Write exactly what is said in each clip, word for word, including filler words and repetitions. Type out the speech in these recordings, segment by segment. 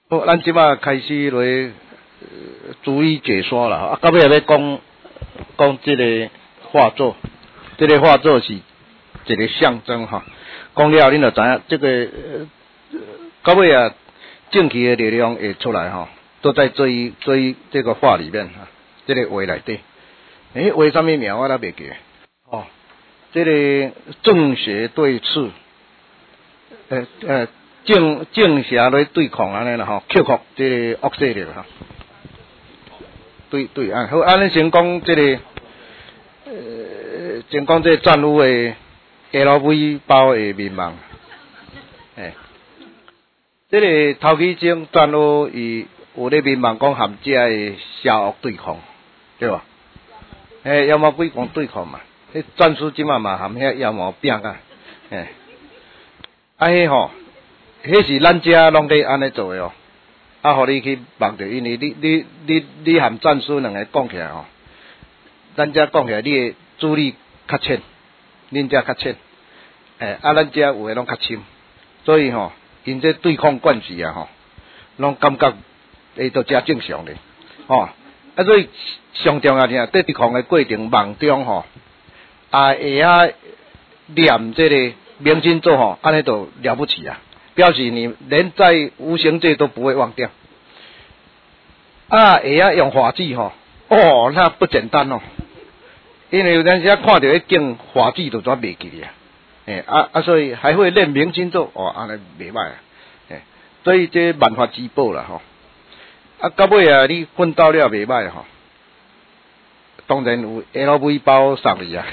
好，咱即马开始来逐一解说了啊，到尾要讲讲这个画作，这个画作是一个象征哈。讲了，恁就知影这个呃到尾啊，正气的力量会出来哈，都在这一这一这个画里面哈，这个画内底。诶，画什么名我都袂记哦。这个正邪对峙，呃呃。正正邪来对抗安尼啦吼，克服这个恶势力哈。对对啊，好，安尼先讲这个，呃，先讲这个战俘的 L V 包的面貌。诶，这个头起种战俘伊有咧面貌讲含这的邪恶对抗，对吧？诶，妖魔鬼讲对抗嘛，迄战术即嘛嘛含遐妖魔拼啊，诶，啊迄吼。迄是咱遮拢咧安尼做诶哦，啊，互你去望着，因为你你你你含战术两个讲起来吼，咱遮讲起来你诶资历较浅，恁遮较浅，诶，啊，咱遮有诶拢较深，所以吼，因这对抗关系啊吼，拢感觉会都诚正常咧，吼，啊，所以上重要是啊，对对抗诶过程梦中吼，啊，会晓念这个明星咒吼，安尼就了不起啊！表示你连在无形界都不会忘掉，啊，会晓用法子吼，哦，那不简单哦，因为有阵时看到迄件法子就全袂记啊，诶，啊啊，所以还会练明星咒，哦，安尼袂歹啊，诶，所以这万法之宝啦吼，啊，到尾啊，你奋斗了袂歹吼，当然有 L V 包送你啊，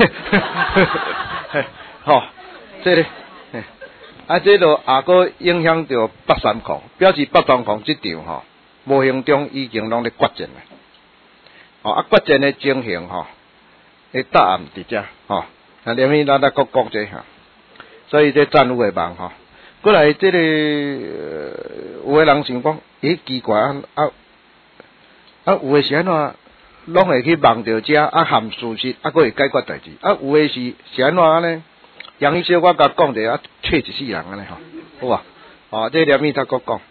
吼，这个。啊，这就也搁影响到北三矿，表示北三矿这场吼，无形中已经拢咧决战了。哦，啊，决战的情形吼，诶，答案伫遮吼，啊，连尾咱再搁讲这哈，所以这战俘的梦吼，过来这个、呃、有诶人想讲，诶，奇怪啊啊，啊有诶是安怎，拢会去梦着遮啊含事实，啊，搁会解决代志，啊有诶是是安怎安尼？杨医生，我甲讲者啊，吹一世人安尼吼，好啊，哦，这连面他搁讲，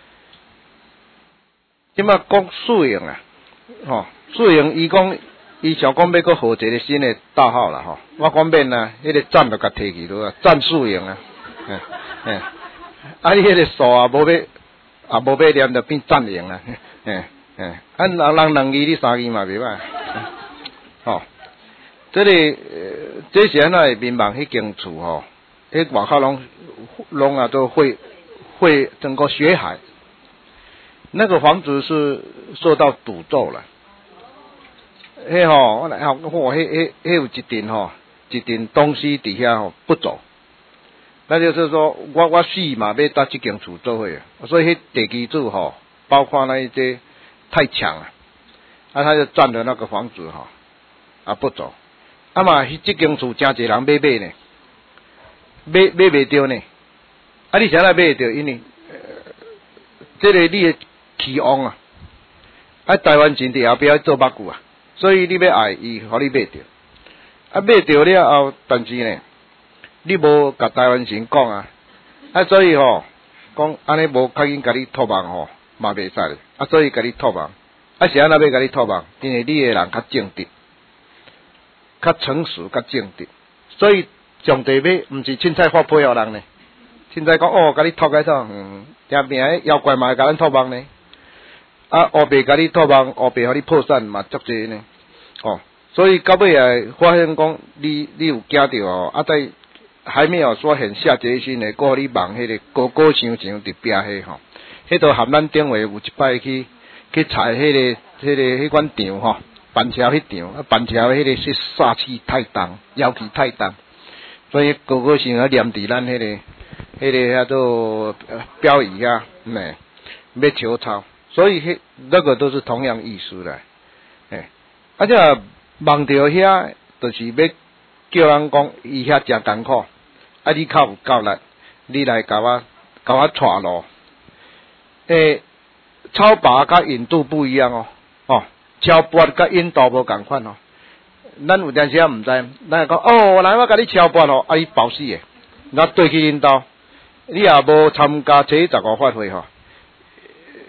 即马讲素营啊，吼，素营伊讲，伊想讲要搁号一个新的大号啦吼，我讲免啦，迄个赞就甲摕去落啊，赞素营啊，嘿，嘿，啊你迄个数啊无要，啊无要念就变赞营啦，嘿，嘿，啊人人两字你三字嘛袂歹，吼。这个、呃、这是安那民望迄间厝吼，迄外口拢拢啊都会会整个血海，那个房子是受到诅咒了。迄吼，我来吼，我迄迄迄有一阵吼，一阵东西底下吼不走，那就是说我我死嘛要搭这间厝做伙，所以迄地基主吼，包括那一些太强了，啊他就占了那个房子吼，啊不走。啊嘛，这间厝真侪人买买呢，买买袂着呢。啊，你啥来买会着？因为、呃、这个你的期望啊，啊，台湾人伫后壁做目久啊，所以你要爱伊，互你买着。啊，买着了后，但是呢，你无甲台湾人讲啊，啊，所以吼、哦，讲安尼无较紧甲你托梦吼，嘛袂使咧。啊，所以甲你托梦，啊，是安那要甲你托梦？因为你的人较正直。较诚实、较正直，所以上帝要毋是凊彩发配互人呢，凊彩讲哦，甲你托个啥？嗯，听命诶妖怪嘛会甲咱托梦呢，啊，后壁甲你托梦，后壁互你破产嘛足济呢，哦，所以到尾啊，发现讲你你有惊着哦，啊，在还没有说很下决心的，搁互你梦迄个高高想想伫壁迄吼，迄都含咱顶话有一摆去去采迄、那个迄、那个迄款场吼。板桥迄场，啊，板桥迄个是煞气太重，妖气太重，所以个个想要念伫咱迄个、迄个叫做标语啊，咩要求抄，所以迄那个都是同样意思的，诶，啊，这望到遐，就是要叫人讲，伊遐真艰苦，啊，你较有够力，你来甲我甲我带路，诶，超拔甲引渡不一样哦，哦。超拔甲引导无共款哦，咱有阵时也毋知，咱会讲哦，来我甲你超拔哦，啊你包死诶，我对去引导，你也无参加这十五法会吼，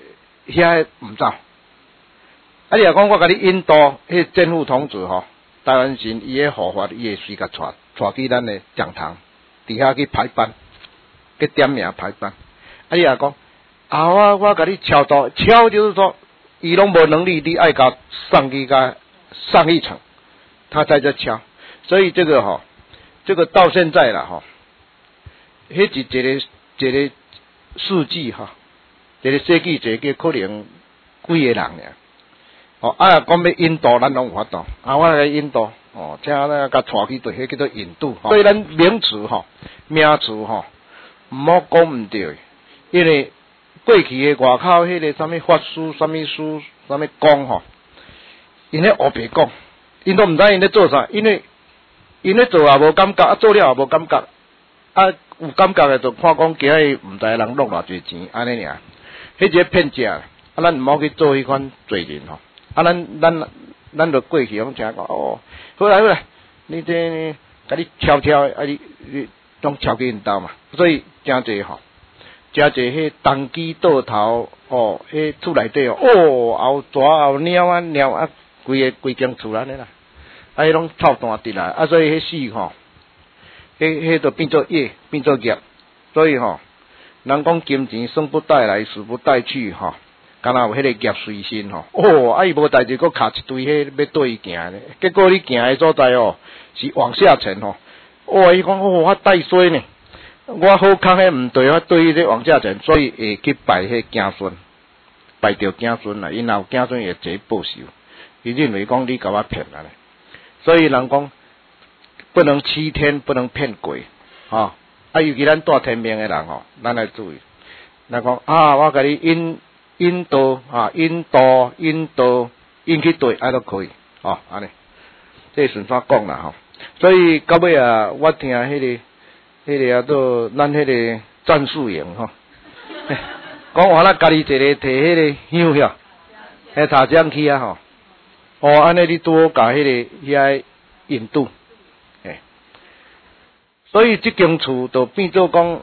遐毋走。啊，你若讲我甲你引导，迄政府同志吼，台湾神伊个护法，伊会随甲带带去咱的讲堂，伫遐去排班，去点名排班。啊，你若讲啊，我我甲你敲刀，敲就是说，伊拢无能力，你爱甲上去甲上一层，他在这敲。所以这个吼，这个到现在了吼，迄一一个一个世纪哈，一个世纪一个可能几个人尔。哦，啊，讲要引导，咱拢有法度。啊，我来引导，哦，请咱甲带去对，迄叫做引导。所以咱名词吼、名词吼，毋好讲毋对，因为过去的外口迄个啥物法师、啥物书、啥物讲吼，因咧黑白讲，因都毋知因咧做啥，因为因咧做也无感觉，啊做了也无感觉，啊有感觉的就看讲今日毋知人落偌济钱，安尼尔，迄个骗食，啊咱毋好去做迄款罪人吼。啊，咱咱咱就过去拢听讲哦，好来好来，你这甲你敲敲，啊你你拢敲去因兜嘛，所以真济吼，真济迄当机倒头哦，迄厝内底哦，哦后蛇后猫啊猫啊，规个规间厝安尼啦，啊迄拢臭弹直来，啊所以迄死吼，迄迄就变做业，变做业，所以吼，人讲金钱生不带来，死不带去吼。敢若有迄个业随身吼，哦，啊伊无代志，佫卡一堆迄要对伊行咧，结果你行诶所在哦，是往下沉吼，哦，伊讲哦，我带衰呢，我好康诶毋对，我对伊咧往下沉，所以会去拜迄子孙，拜着子孙啦，因后子孙会坐报仇，伊认为讲你甲我骗啦咧，所以人讲不能欺天，不能骗鬼，吼，啊尤其咱带天命诶人吼，咱来注意，咱讲啊，我甲你引。引导啊，引导，引导，引去对，啊都可以，哦，安尼，这顺怎讲啦吼。所以到尾啊，我听迄、那个、迄、那个啊，都咱迄个战术营吼，讲完了家己一个摕迄个香遐，迄茶浆去啊吼，哦，安尼你拄好甲迄个遐引导，诶，所以即间厝就变做讲。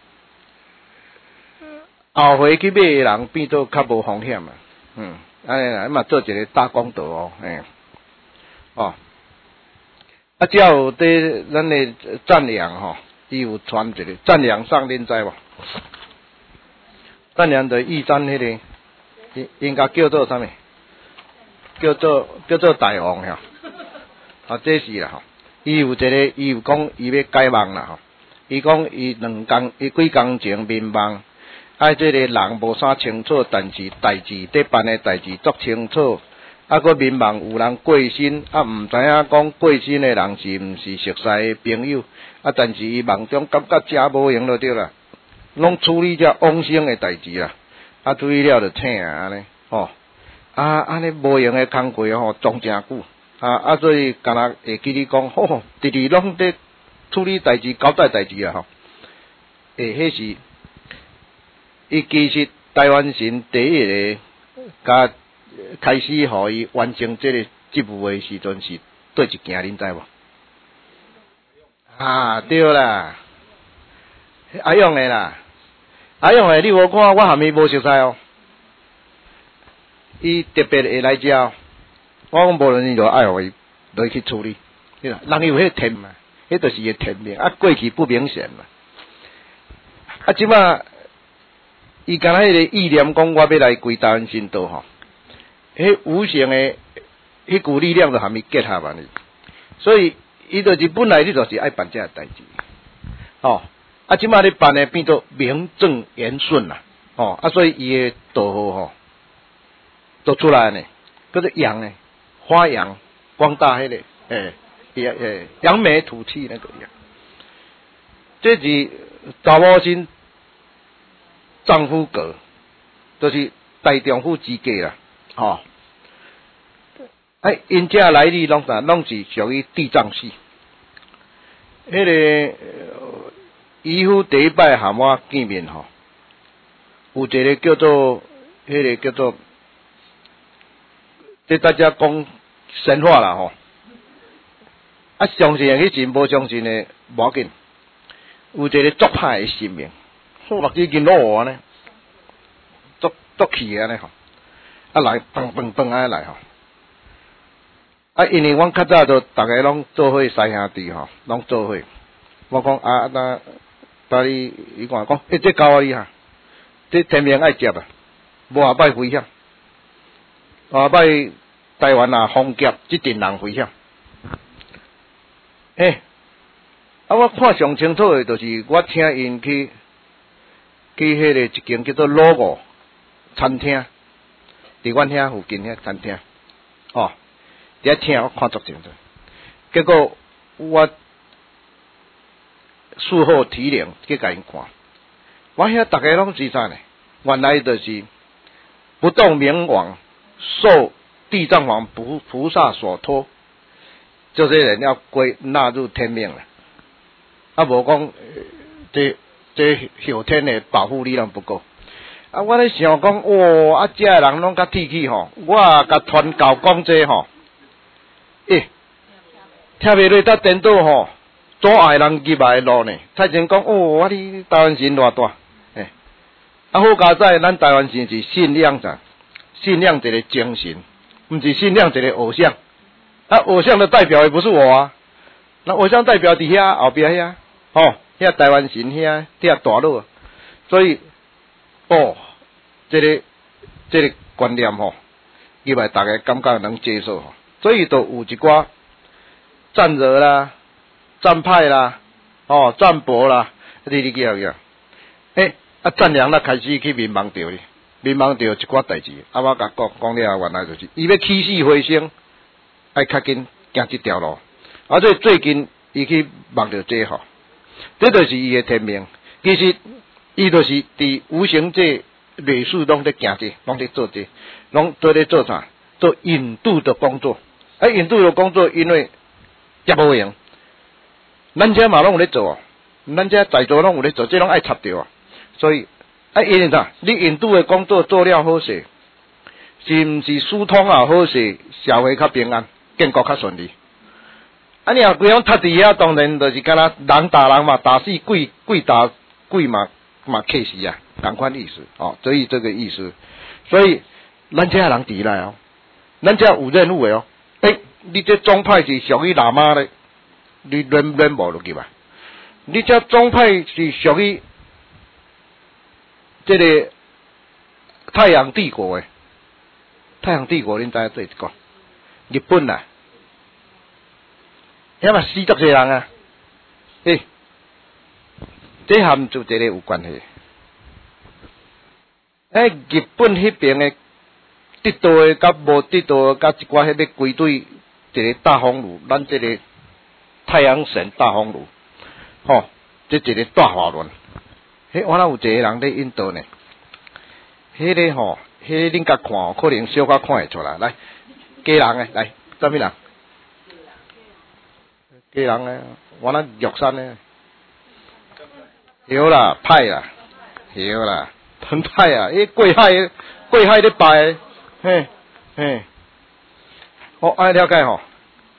后回去买的人变做较无风险啊，嗯，安尼啦，嘛做一个大功德哦，嘿，哦，啊，只有对咱的赞扬吼，伊有传一个赞扬上恁知无？赞扬的义赞迄个，应应该叫做啥物？叫做叫做大王吓，啊，这是啦吼，伊有一个，伊有讲伊要解梦啦吼，伊讲伊两工，伊几工前面梦。啊，这个人无啥清楚，但是代志得办的代志足清楚。啊，佮民望有人过身，啊，毋知影讲过身的人是毋是熟悉的朋友。啊，但是伊梦中感觉真无用就对啦，拢处理这往生的代志啦。啊，处理了就请啊，安尼，吼，啊，安尼无用的工课吼，装真久。啊啊，所以敢若会记你讲，吼，直直拢伫处理代志、交代代志啊，吼，诶，迄是。伊其实台湾神第一个，甲开始互伊完成这个职务的时阵是对一件，恁知无？啊，对啦，阿勇的啦，阿勇的你无看，我含伊无熟悉哦。伊特别会来遮哦，我讲无论伊就爱互伊落去处理，对啦，人有迄天嘛，迄就是个天命，啊过去不明显嘛，啊即摆。伊敢若迄个意念讲，我要来归台湾神道吼，迄无形的迄股力量就含伊结合安尼，所以伊就是本来你就是爱办这个代志，哦，啊，即摆你办的变做名正言顺啦，哦，啊，所以伊的道号吼，都出来呢，叫做扬呢，发扬光大迄个，诶，诶诶，扬眉吐气那个扬，这是查某身。丈夫格，就是大丈夫之家啦，吼、哦。哎，因遮来历拢啥，拢是属于地藏系。迄、那个姨父第一摆含我见面吼，有一个叫做，迄、那个叫做，即大家讲神话啦吼。啊，相信的去信，无相信的无要紧。有一个足歹的性命。数目之间攞安尼，足足气安尼吼， 啊来，蹦蹦蹦安来吼。啊，因为阮较早都逐个拢做伙，师兄弟吼，拢做伙。我讲啊，那搭你伊讲讲，诶，这交啊你哈，这天命爱接啊，无下摆危险。下摆台湾啊，封劫即阵人危险。诶、欸，啊，我看上清楚诶，就是我请因去去迄个一间叫做老五餐厅，伫阮遐附近遐餐厅，哦。伫遐听我看足清楚，结果我事后提领去甲因看，我遐逐个拢是啥呢？原来就是不动明王受地藏王菩菩萨所托，这些人要归纳入天命了。啊，无讲这这后天的保护力量不够。啊，我咧想讲，哇，啊，这个人拢较铁气吼，我甲传教讲这吼。诶、欸，听袂落，搭颠倒吼，阻碍人入来路呢。太前讲，哦，我哩台湾神偌大，诶、欸，啊好佳哉，咱台湾神是信仰啥？信仰一个精神，毋是信仰一个偶像。啊，偶像的代表也不是我啊，那偶像代表伫遐后壁遐，吼，遐台湾神遐遐大佬，所以，哦，这个这个观念吼，入来大家感觉能接受吼。所以都有一寡战热啦、战派啦、哦战博啦，哩哩叫叫，诶，啊战良啦开始去民望着哩，民望着一寡代志，啊我甲讲讲了原来就是，伊要起死回生，爱较紧行这条路，啊所以最近伊去望着这吼，这就是伊的天命。其实伊就是伫无形界类似拢在行这，拢在做这，拢做咧做啥？做引渡的工作。啊，引渡的工作因为接无用，咱遮嘛拢有咧做啊，咱遮在座拢有咧做，这拢爱插着啊。所以啊，因为啥？你引渡的工作做了好势，是毋是疏通啊好势，社会较平安，建国较顺利。啊，你若规样塌伫遐，当然就是敢若人打人嘛，打死鬼，鬼打鬼嘛嘛客死啊，同款意思哦。所以这个意思，所以咱遮人伫来哦，咱遮有任务的哦。诶、欸，你这宗派是属于喇嘛的，你认认无落去吧？你这宗派是属于这个太阳帝国的，太阳帝国恁知影做一个？日本啊，遐嘛死足侪人啊！诶、欸，这含就这个有关系。诶、欸，日本迄边的。得到的甲无得到的，甲一寡迄个归队一个大风炉，咱这个太阳神大风炉，吼、哦，这一个大华论。迄我那有一个人咧印度呢，迄、那个吼，迄恁甲看哦，可能小可看会出来。来，家人诶，来，什么人？家人诶，我那玉山诶，有啦，派啦，有啦，很派啊！迄贵海，贵海咧拜。嘿，嘿，好，爱了解吼，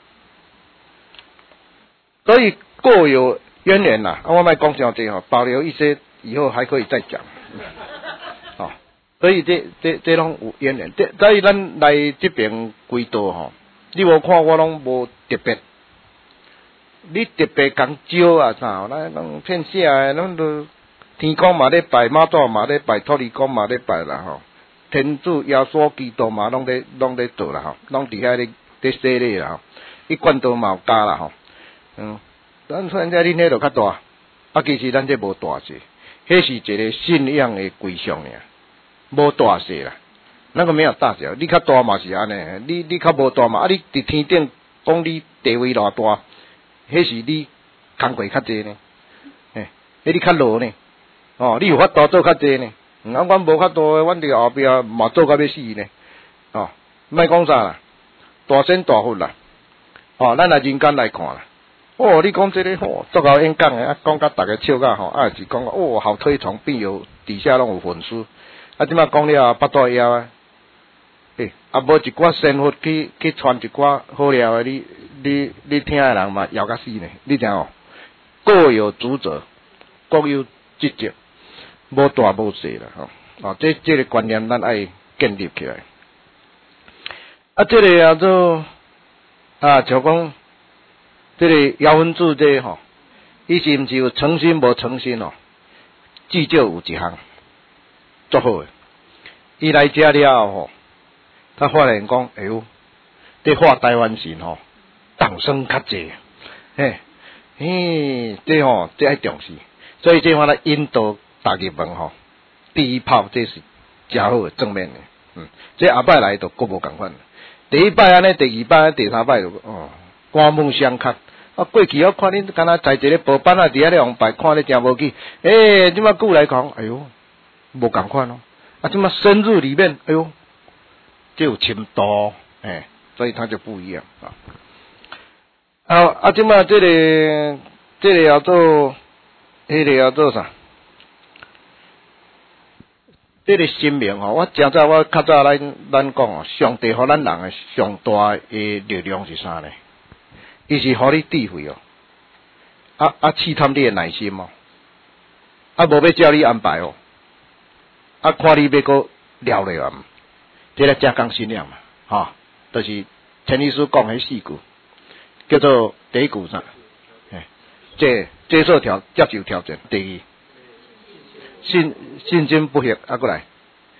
所以各有渊源啦。啊，我卖讲上这吼，保留一些以后还可以再讲。哦，所以这这这拢有渊源。这所以咱来这边归道吼，你无看我拢无特别，你特别讲招啊啥，咱拢骗啥的，拢都天公嘛咧拜，妈祖嘛咧拜，土地公嘛咧拜啦吼。天主、耶稣、基督嘛，拢咧拢咧做啦吼，拢伫遐咧咧洗礼啦吼，伊罐头嘛有加啦吼，嗯，咱现在恁迄就较大，啊，其实咱这无大势，迄是一个信仰的归向尔，无大势啦，那个没有大小，你较大嘛是安尼，你你较无大嘛，啊，你伫天顶讲你地位偌大，迄是你工课较济呢，嘿，迄你较落呢，哦，你有法度做较济呢。啊，阮无较多诶，阮伫后壁嘛做甲要死呢，哦，莫讲啥啦，大仙大佛啦，哦，咱来人间来看啦，哦，你讲这个吼，足够演讲诶，啊，讲甲大家笑甲吼，啊是讲哦，好推崇并有底下拢有粉丝，啊，即摆讲了巴肚枵啊，诶，啊无一寡仙佛去去传一寡好料诶，你你你听诶人嘛枵甲死呢，你知哦，各有主者，各有职责。无大无小啦，吼，哦，这这个观念咱爱建立起来， 啊，这个叫做啊，像讲这个姚文柱这吼，伊是毋是有诚心无诚心哦？至少有一项做好诶。伊来遮了后吼，他发现讲，哎呦，这画台湾神吼，党生较济，嘿，嘿，这吼这爱重视，所以这话咧引导大家问吼，第一炮这是真好诶正面诶，嗯，这后摆来就佫无共款。第一摆安尼，第二摆、第三摆就哦，刮目相看。啊，过去我看恁敢若在一个报班啊，伫遐咧用牌看咧真无起。诶，即摆久来讲，哎哟，无共款哦。啊，即摆深入里面，哎哟，就有深度，诶，所以它就不一样啊。啊啊，即摆这个这个叫做，迄个叫做啥？这个生命吼，我真早我较早咱咱讲哦，上帝互咱人诶上大诶力量是啥呢？伊是互你智慧哦，啊啊试探你诶耐心哦，啊无要照你安排哦，啊看你要搁了了啊，这个加工信仰嘛，吼、哦，就是陈律师讲迄四句，叫做第一句啥？诶，接接受挑接受挑战，第二。信信心不懈，啊，过来，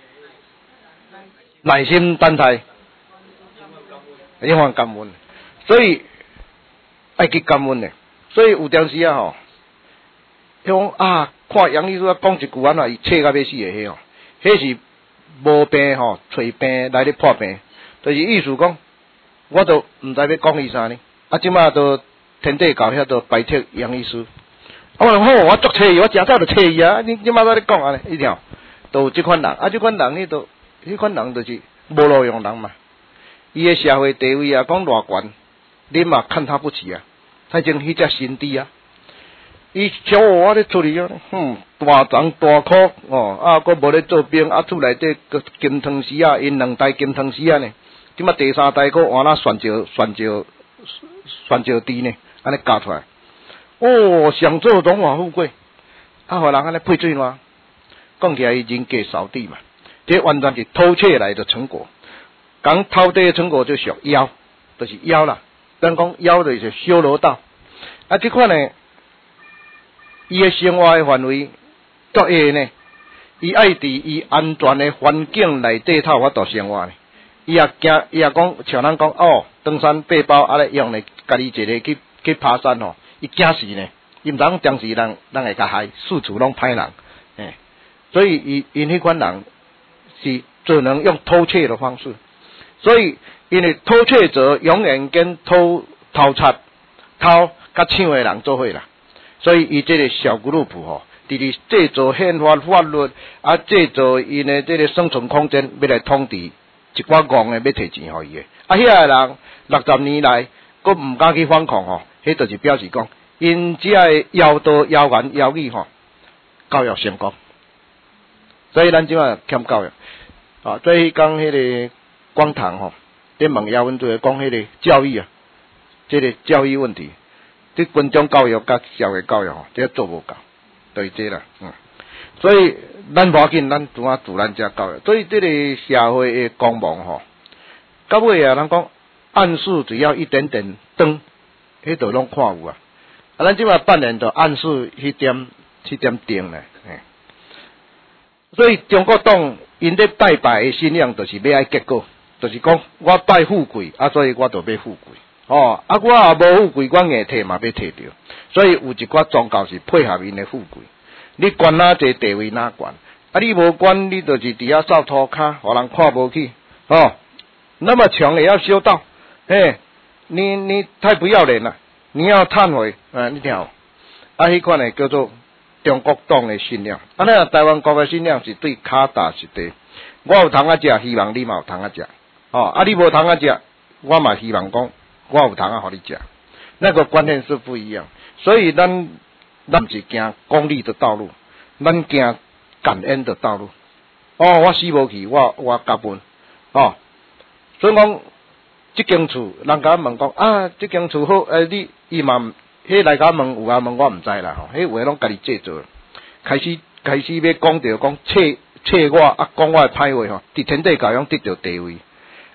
耐心等待，永远感恩，所以爱去感恩的。所以有阵时啊吼，讲啊，看杨医师讲一句安怎，伊切到要死的迄吼，迄是无病吼，找病来咧破病，就是意思讲，我都毋知要讲伊啥呢，啊，即马都天地教遐都拜托杨医师。我讲好，我足册伊，我真早就册伊啊！你即马在咧讲安尼，一条都有即款人，啊，即款人呢，都迄款人就是无路用人嘛。伊诶社会地位啊，讲偌悬，你嘛看他不起啊。反正迄只心地啊，伊小我咧出去啊，哼，大长大苦哦，啊，佫无咧做兵，啊，厝内底个金汤匙啊，因两代金汤匙啊呢，即马第三代佫换那选招选招选招低呢，安尼教出来。哦，想做荣华富贵，啊，互人安尼配水嘛？讲起来，伊人格扫地嘛，这完全是偷窃来的成果。讲偷地的成果就属妖，就是妖啦。咱讲妖就是修罗道。啊，这款呢，伊的生活的范围足下呢，伊爱伫伊安全的环境内底头法度生活呢。伊也惊，伊也讲像咱讲哦，登山背包啊咧用咧，家己一个去去爬山吼。伊惊死呢，伊毋通当时人人会甲害，四处拢歹人，诶，所以伊因迄款人是只能用偷窃的方式，所以因为偷窃者永远跟偷偷贼、偷甲抢的人做伙啦，所以伊这个小 group 吼，伫咧制造宪法法律啊，制造因的这个生存空间，要来统治一寡戆的要摕钱互伊的，啊，遐个人六十年来，佫毋敢去反抗吼。迄就是表示讲，因只个妖道、妖言、妖语吼，教育成功，所以咱即马欠教育。啊，所以讲迄个光堂吼，咧问姚文珠讲迄个教育啊，即、这个教育问题，即群众教育甲社会教育吼，这做无够，就是这啦，嗯。所以咱无要紧，咱主要自咱遮教育。所以这个社会的光芒吼，到尾啊，咱讲暗示只要一点点灯。迄度拢看有啊，啊，咱即摆扮演着暗示迄点迄点灯咧，嘿。所以中国党因咧拜拜的信仰，就是要爱结果，就是讲我拜富贵，啊，所以我就要富贵，哦，啊，我也无富贵，我硬摕嘛要摕着，所以有一寡宗教是配合因的富贵，你管哪济地位哪管，啊，你无管，你就是伫遐扫涂骹，互人看无起，哦，那么穷也要修道，嘿。你你太不要脸了，你要忏悔啊！你听好，啊，迄款呢叫做中国党的信仰，啊，那台湾国的信仰是对脚踏实地。我有通啊食，希望你嘛有通啊食，哦，啊，你无通啊食，我嘛希望讲我有通啊互你食，那个观念是不一样。所以咱咱毋是行功利的道路，咱行感恩的道路。哦，我死无去，我我感恩，哦，所以讲。即间厝，人甲问讲啊，即间厝好，诶，你伊嘛，迄来甲问有啊问，我毋知啦吼，迄话拢家己制作。开始开始要讲着讲切切我啊，讲我诶歹话吼，伫天地教养得着地位，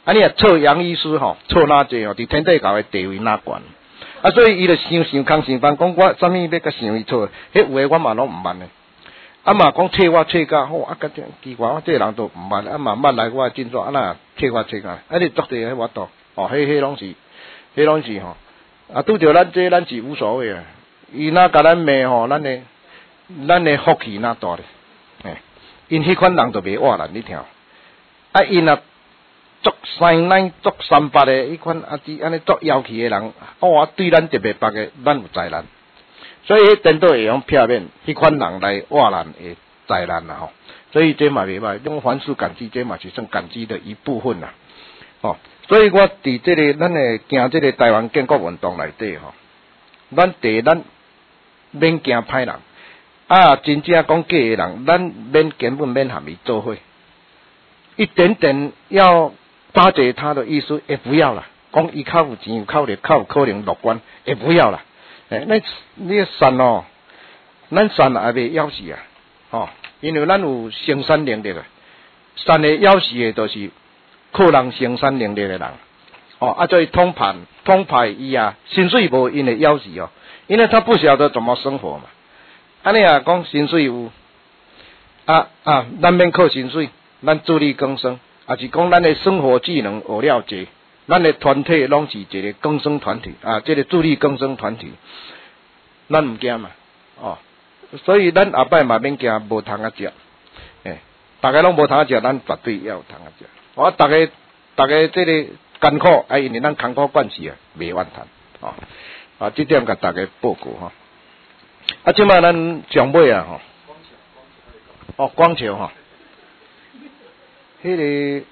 啊，你啊测杨医师吼，测哪济吼，伫天底下的地位哪悬？啊，所以伊就想想空想办，讲我啥物要甲想伊错，迄有诶我嘛拢毋捌诶。啊嘛讲测我测甲好，啊甲这奇怪，我这个人都毋捌，啊嘛捌来我真做啊那测我测甲，啊你作地迄我度，哦，迄迄拢是，迄拢是吼，啊拄着咱这咱是无所谓啊，伊若甲咱骂吼，咱诶咱诶福气哪大咧，诶，因迄款人就袂活啦，你听，啊因若作三奶作三八诶，迄款啊啲安尼作妖气诶人，哦，对咱特别白诶，咱有灾难。所以迄颠倒会用片面，迄款人来活咱诶灾难啦吼。所以这嘛袂歹，用凡事感激，这嘛是算感激的一部分啦。吼，所以我伫这个咱诶行这个台湾建国运动内底吼，咱第咱免惊歹人，啊，真正讲假诶人，咱免根本免含伊做伙，一点点要巴结他的意思也不要啦，讲伊较有钱有靠力，较有可能乐观也不要啦。诶，那你善哦，咱善也袂夭死啊，吼，因为咱有生产能力啊，善的夭死的都是靠人生产能力的人，哦，啊，所以通盘通派伊啊，薪水无因会夭死哦，因为他不晓得怎么生活嘛，安尼啊，讲薪水有，啊啊，咱免靠薪水，咱自力更生，也是讲咱的生活技能学了济。咱的团体拢是一个更生团体啊，这个自力更生团体，咱毋惊嘛，哦，所以咱后摆嘛免惊无通啊食，诶，大家拢无通啊食，咱绝对要有通啊食。我大家大家这个艰苦，啊，因为咱艰苦惯势啊，袂怨叹，哦，啊，这点甲大家报告吼。啊，即摆咱上尾啊吼，哦，光桥吼，迄个。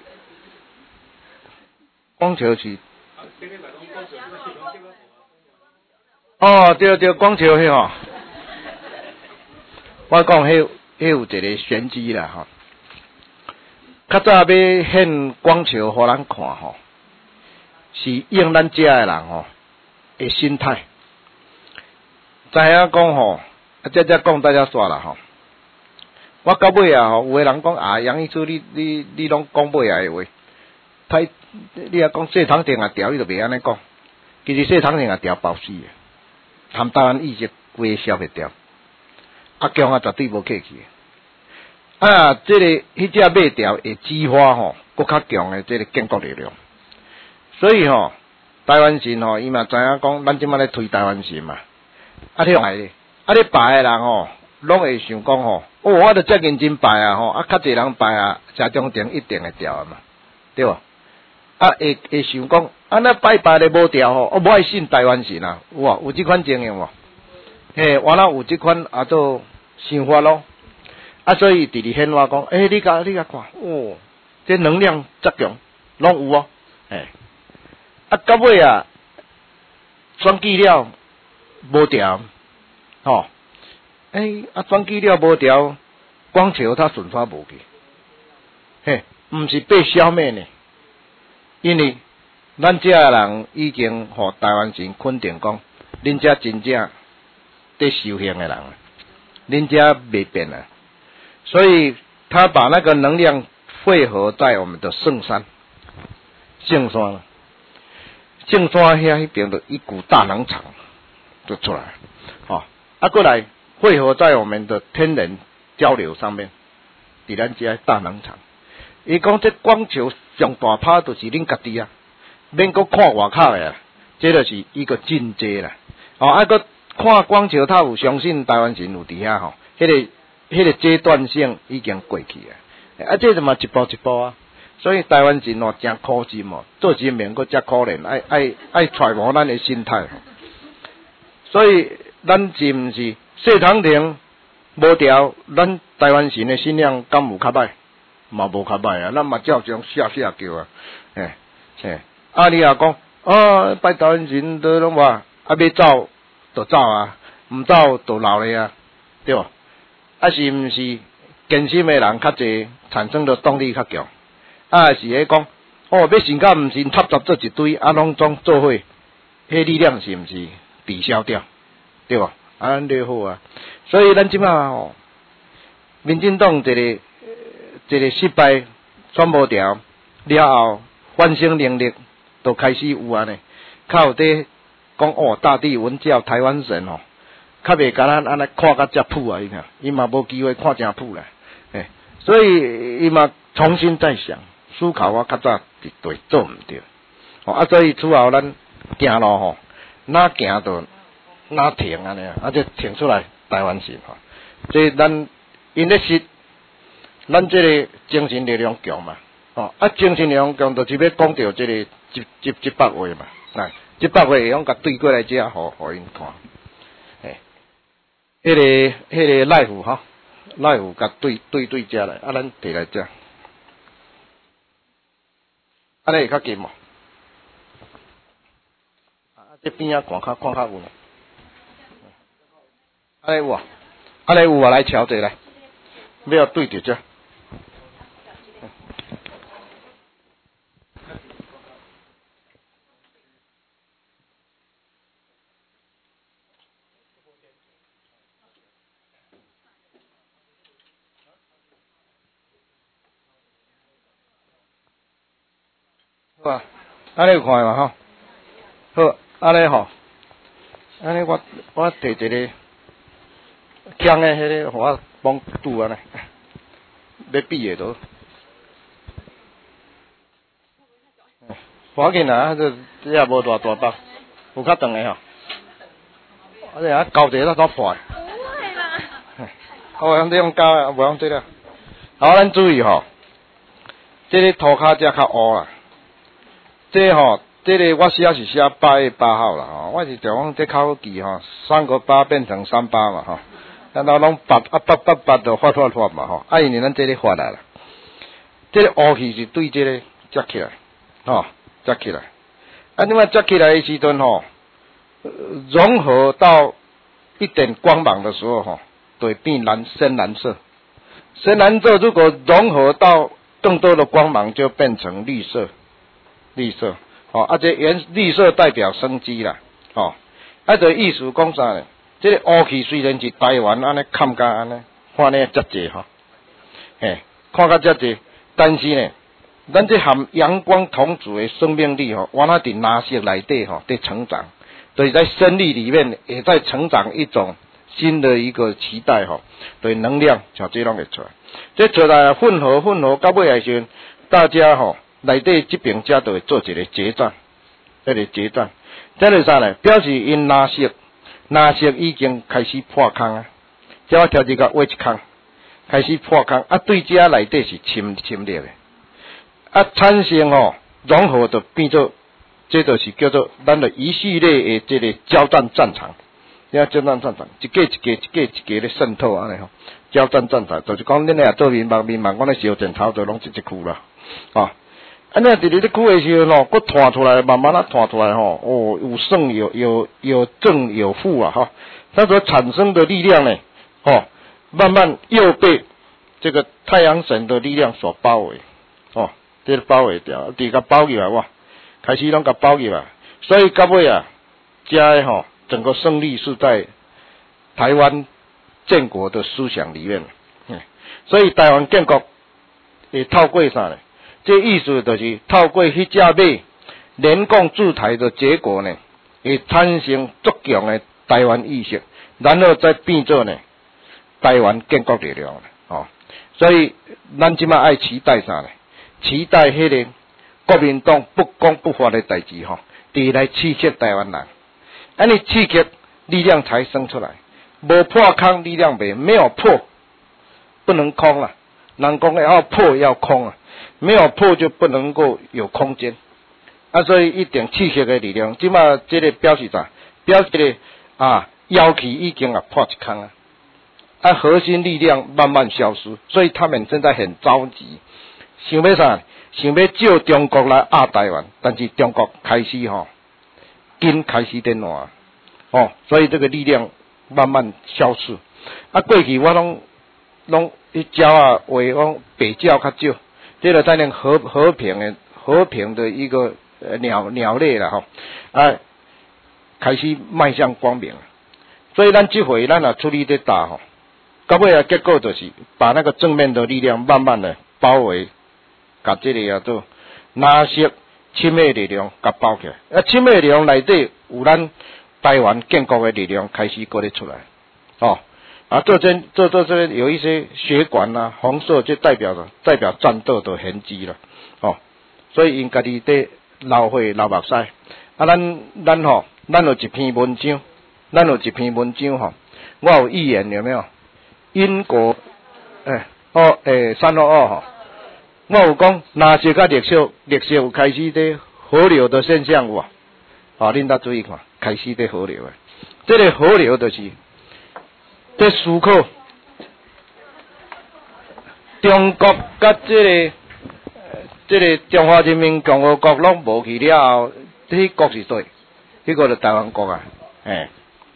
光桥是，哦，对对，光桥迄吼，我讲迄迄有一个玄机啦吼。较早要献光桥互咱看吼，是用咱遮诶人吼诶心态，知影讲吼，啊，遮遮讲大家煞啦吼。我到尾啊吼，有诶人讲啊，杨医师你你你拢讲尾啊诶话。歹，你啊讲细糖定啊调，你就袂安尼讲。其實細糖定啊調包死嘅，含台灣意識規消袂掉。阿強啊絕對無客氣嘅。啊，即、這個迄隻馬條會激發吼，更較強嘅即個建國力量。所以吼，台灣人吼，伊嘛知影講，咱即馬咧推台灣人嘛。啊，你來咧，啊，你排嘅人吼，攏會想講吼，哦，我著遮認真排啊吼，啊，較濟人排啊，社中庭一定會調啊嘛，對無？啊，會會想講，啊，那拜拜咧無調吼，我無愛信台灣人啊，有啊，有即款情形無？嘿，原來有即款啊做想法咯。啊，所以佇咧顯我講，誒、欸，你甲你甲看，哦，這能量足強，攏有哦，誒，啊，到尾啊，選舉了無調，吼、哦，誒、欸，啊，選舉了無調，光橋他順發無去，嘿，毋是被消滅呢。因為咱遮個人已經互台灣人肯定講，恁遮真正在修行的人，恁遮袂變啊。所以他把那個能量匯合在我們的聖山，聖山，聖山遐迄邊的一股大能場就出來，哦，啊過來匯合在我們的天人交流上面，佇咱遮大能場。伊講這光球上大拍就是恁家己啊，免閣看外口誒啊，這就是一個進階啦。哦，啊閣看光球，他有相信台灣人有佇遐吼，迄、那個迄、那個階段性已經過去啊。啊，這就嘛一步一步啊。所以台灣人哦真苦心哦，做人免閣遮可憐，愛愛愛揣摩咱誒心態。所以咱是毋是細糖亭無調，咱台灣人誒信仰敢有較歹？嘛無較歹啊，咱嘛照常寫寫叫啊，誒誒，啊你啊講，啊拜台灣人都攏話，啊要走就走啊，毋走就留咧啊，對無？啊是毋是堅心誒人較濟，產生着動力較強？啊是咧講，哦要信甲毋信，插雜做一堆，啊攏總做伙，迄力量是毋是抵消掉？對無？啊咱就好啊，所以咱即馬吼，民進黨一個。一個失敗選無掉了後， 翻身能力都开始有安尼，较有伫讲哦，大地文教台湾神吼，较袂甲咱安尼看甲遮朴啊，伊看，伊嘛无机会看真朴啦，诶，所以伊嘛重新再想，思考我较早伫对做毋对，哦啊，所以此后咱行路吼，哪行到哪停安尼啊，啊，就停出来台湾神吼，即咱因咧是咱即个精神力量强嘛。哦，啊，精神力量强，就是要讲到即个一一一百话嘛，啊，一百话会用甲对过来遮，互互因看，诶，迄、那个迄、那个赖虎哈，赖虎甲对对对遮来，啊，咱摕来遮，安尼会较近无？啊，这边啊看较看较有呢，安尼有啊，安尼有啊，来瞧者来，要对着遮。好啊，安尼有看嘛吼？好，安尼吼，安尼我我摕一个枪的迄个，互我帮拄安尼，要比的都。要紧啊，这这也无大大包，有较长的吼。啊，这啊交一个怎破？不会啦。我用这种交啊，无用这个。好，咱注意吼，这个涂骹遮较乌啦。这吼，这个我写是写八月八号啦吼，我是就讲这较好记吼，三个八变成三八嘛吼，然后拢八啊八八八就发发发嘛吼，啊因为咱这里发来啦，这个乌气是对这个接起来，吼接起来，啊你嘛接起来的时阵吼，融合到一点光芒的时候吼，就会变蓝深蓝色，深蓝色如果融合到更多的光芒，就变成绿色。绿色，哦，啊，这原绿色代表生机啦，哦，啊，这意思讲啥呢？这个乌气虽然是台湾安尼看甲安尼，看呢遮济吼，嘿，看甲遮济，但是呢，咱这含阳光同主的生命力吼，往那伫纳色内底吼，在成长，所以在生力里面也在成长一种新的一个期待吼，对能量像这拢会出来，这出来混合混合到尾的时阵，大家吼。内底这边遮就会做一个结战，一个结战，这是啥呢？表示因纳色，纳色已经开始破空啊！这我挑一个挖一空，开始破空啊！对遮内底是侵侵略的，啊，产生吼融合就变做，这就是叫做咱的一系列的这个交战战场，遐交战战场，一个一个一个一个咧渗透安尼吼，交战战场就是讲恁俩做民盟民盟，我咧小阵头就拢一一区啦，啊。啊，那伫咧咧区的时候吼，佫弹出来，慢慢啊弹出来吼，哦，有胜有有有正有负啊哈，它所产生的力量呢，哦，慢慢又被这个太阳神的力量所包围，哦，这个包围掉，伫甲包起来哇，开始拢甲包起来，所以到尾啊，遮的吼，整个胜利是在台湾建国的思想里面，嗯，所以台湾建国会透过啥呢？这意思就是透过迄只马联共驻台的结果呢，会产生足强的台湾意识，然后再变做呢台湾建国力量哦。所以咱即摆爱期待啥呢？期待迄个国民党不公不法的代志吼，伫来刺激台湾人，安尼刺激力量才生出来，无破空力量没没有破，不能空了。人讲要破要空啊。没有破就不能够有空间，啊，所以一点刺激的力量，即马这个表示啥？表示咧啊，妖气已经啊破一空啊，啊，核心力量慢慢消失，所以他们现在很着急，想要啥？想要借中国来压台湾，但是中国开始吼，紧开始变乱，哦，所以这个力量慢慢消失。啊，过去我拢拢一鸟啊，话讲白鸟较少。这个在那和和平的和平的一个呃鸟鸟类了哈，啊，开始迈向光明，所以咱这回咱也处理得大哈，到尾啊结果就是把那个正面的力量慢慢的包围，把这里啊做纳色深的力量甲包起来，啊，深的力量内底有咱台湾建国的力量开始搁咧出来，哦，啊，做这做做这有一些血管啊，红色就代表着代表战斗的痕迹了，哦，所以因家己在流血流目屎，啊，咱咱吼，咱有一篇文章，咱有一篇文章吼，我有预言有没有？英国，诶、欸，哦，诶、欸，三六二吼。我有讲，若是甲绿色，绿色有开始在河流的现象有啊，啊，恁搭注意看，开始在河流诶，这个河流就是在思考中国甲这个这个中华人民共和国拢无去了后，迄国是对，迄个就台湾国啊，诶，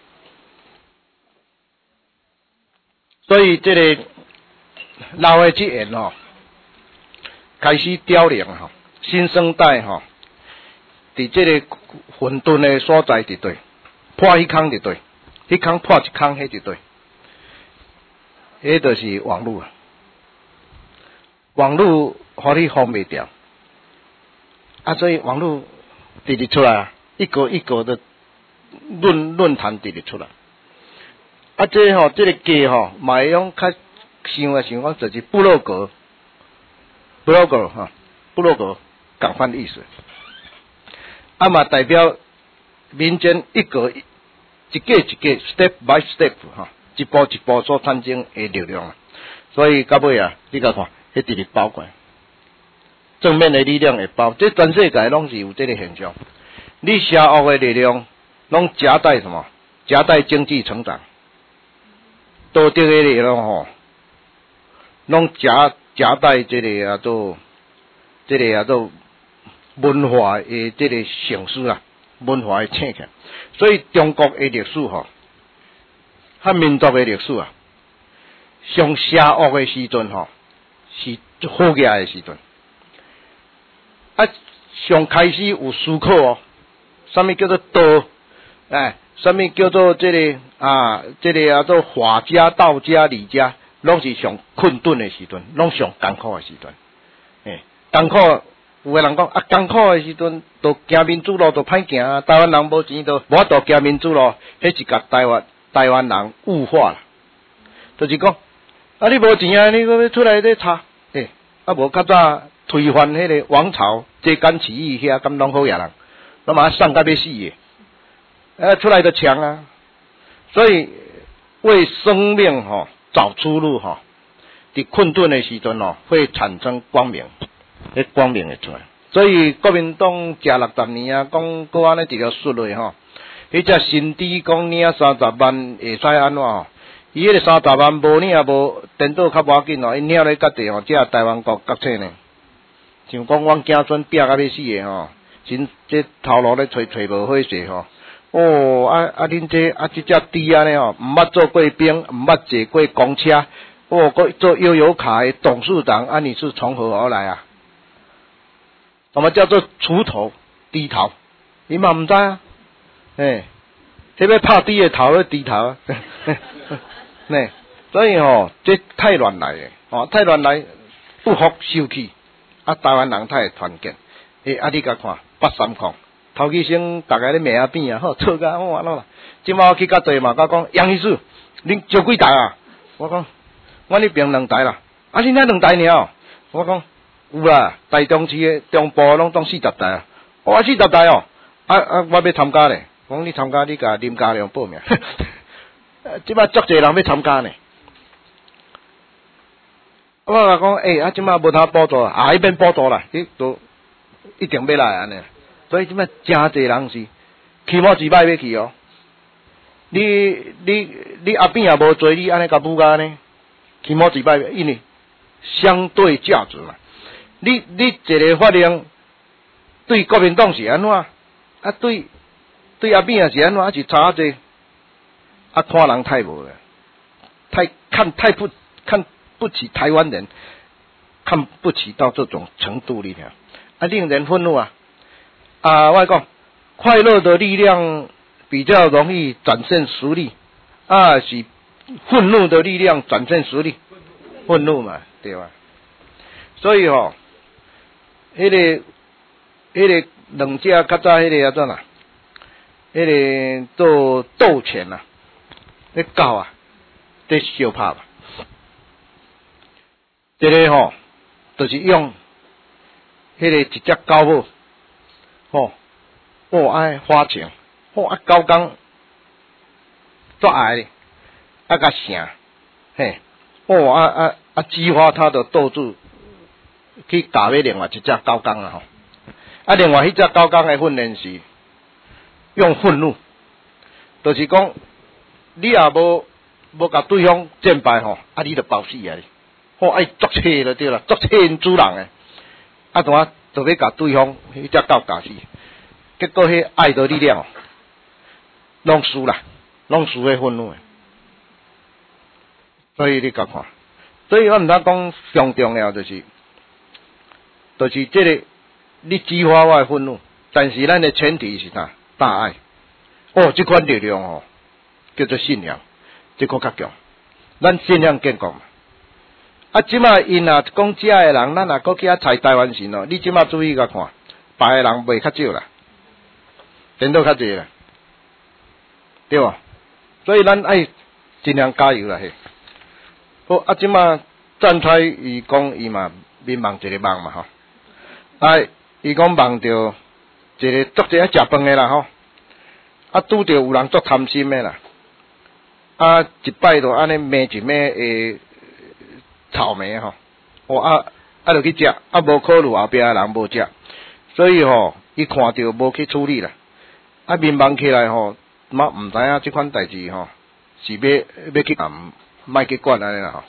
所以这个老的这言吼。开始凋零吼，新生代吼，伫这个混沌的所在伫对，破迄坑伫对，迄坑破一坑迄伫对，迄就是网络啊，网络互你封袂掉，啊，所以网络直直出来啊，一个一个的论论坛直直出来，啊，这吼、個、这个家吼，嘛会用较想啊想讲就是部落格。blogger 哈，部落格共款意思，啊嘛代表民间一个一个一个 step by step 哈，一步一步所产生的力量啊，所以到尾啊，你甲看，迄直直包过来，正面的力量会包，这全世界拢是有这个现象，你邪恶的力量拢夹带什么？夹带经济成长，道德的力量吼，拢夹。夹带这个啊做，这个啊做文化的这个形式啊，文化的呈现。所以中国的历史吼，和民族的历史啊，上邪恶的时阵吼，是好起来的时阵。啊，上开始有思考哦，什么叫做道？哎，什么叫做这个啊？这个啊做法家、道家、理家。拢是上困顿的时阵，拢上艰苦的时阵。诶，艰苦，有个人讲啊，艰苦的时阵，都行民主路都歹行啊。台湾人无钱，都无法度行民主路，迄是甲台湾台湾人物化啦。就是讲，啊，你无钱啊，你搁要出来咧查，诶，啊无较早推翻迄个王朝，揭竿起义遐，咁拢好野人，那嘛送甲要死诶，啊，出来就抢啊。所以为生命吼。找出路哈，伫困顿的时阵哦，会产生光明，迄光明会出来。所以国民党食六十年啊，讲搁安尼一条顺落吼，迄只新知讲领三十万会使安怎吼？伊迄个三十万无领无颠倒较无要紧哦，因领咧各地吼，这台湾国国策呢，像讲阮囝孙拼甲要死的吼，真这头路咧找找无伙势吼。哦，啊啊！恁这啊，这只猪安尼吼，毋捌做过兵，毋捌坐过公车，哦，佮做悠游卡的董事长，啊，你是从何而来啊？什么叫做锄头低头？你嘛毋知啊？诶，迄要拍猪的头要低头啊？呢，所以吼，这太乱来诶，哦，太乱来，不服受气，啊，台湾人太团结，诶，啊，你甲看八三控。头期先大家咧骂啊变啊，好错甲我安怎啦？即摆我去甲对嘛，甲讲杨医师，恁招几台啊？我讲我迄边两台啦，啊恁遐两台尔？我讲有啦，台中市的中部拢总四十台啊，我四十台哦，啊啊我要参加咧，讲你参加你甲林家良报名，即摆足侪人要参加呢。我甲讲诶，啊即摆无通补助啊，迄边补助啦，伊都一定要来安尼。所以即摆真侪人是起码几摆要去哦。你你你阿扁也无做，你安尼甲补甲呢？起码几摆，因为相对价值嘛。你你一个法令对国民党是安怎？啊对对阿扁也是安怎？是差者啊看人太无了，太看太不看不起台湾人，看不起到这种程度里面，啊令人愤怒啊！啊，我讲，快乐的力量比较容易展现实力，啊是愤怒的力量展现实力，愤怒嘛，对吧？所以吼、哦，迄、那个迄个两只较早迄个啊怎啊？迄个做斗犬啊，迄狗啊，在相拍嘛。这个吼，就是用迄个一只狗母，吼，哦爱花情，吼啊狗公做爱哩，啊甲成，嘿，哦啊啊啊激发它的斗志，去打灭另外一只狗公啊吼，啊另外迄只狗公的训练是用愤怒，就是讲你也无无甲对方战败吼，啊你就爆死啊哩。吼爱作车就对啦，作车因主人诶，啊怎啊就要甲对方迄只狗咬死，结果迄爱的力量，拢输啦，拢输迄愤怒诶。所以你甲看，所以我毋通讲上重要就是，就是即个你激发我诶愤怒，但是咱诶前提是啥？大爱。哦，即款力量吼叫做信仰，即个较强，咱信仰建国嘛。啊，即马因啊讲遮诶人，咱若搁去遐采台湾神哦，你即马注意甲看，别诶人袂较少啦，颠倒较济啦，对无？所以咱爱尽量加油啦嘿。好，啊，即马赞彩伊讲伊嘛面梦一个梦嘛吼，啊，伊讲梦着一个作者食饭诶啦吼，啊，拄着有人作贪心诶啦，啊，一摆就安尼骂一骂诶。草莓吼，哦啊啊，就去食，啊无考虑后壁诶人无食，所以吼，伊看到无去处理啦，啊面忙起来吼，嘛毋知影即款代志吼，是要要去啊，莫去管安尼啦吼，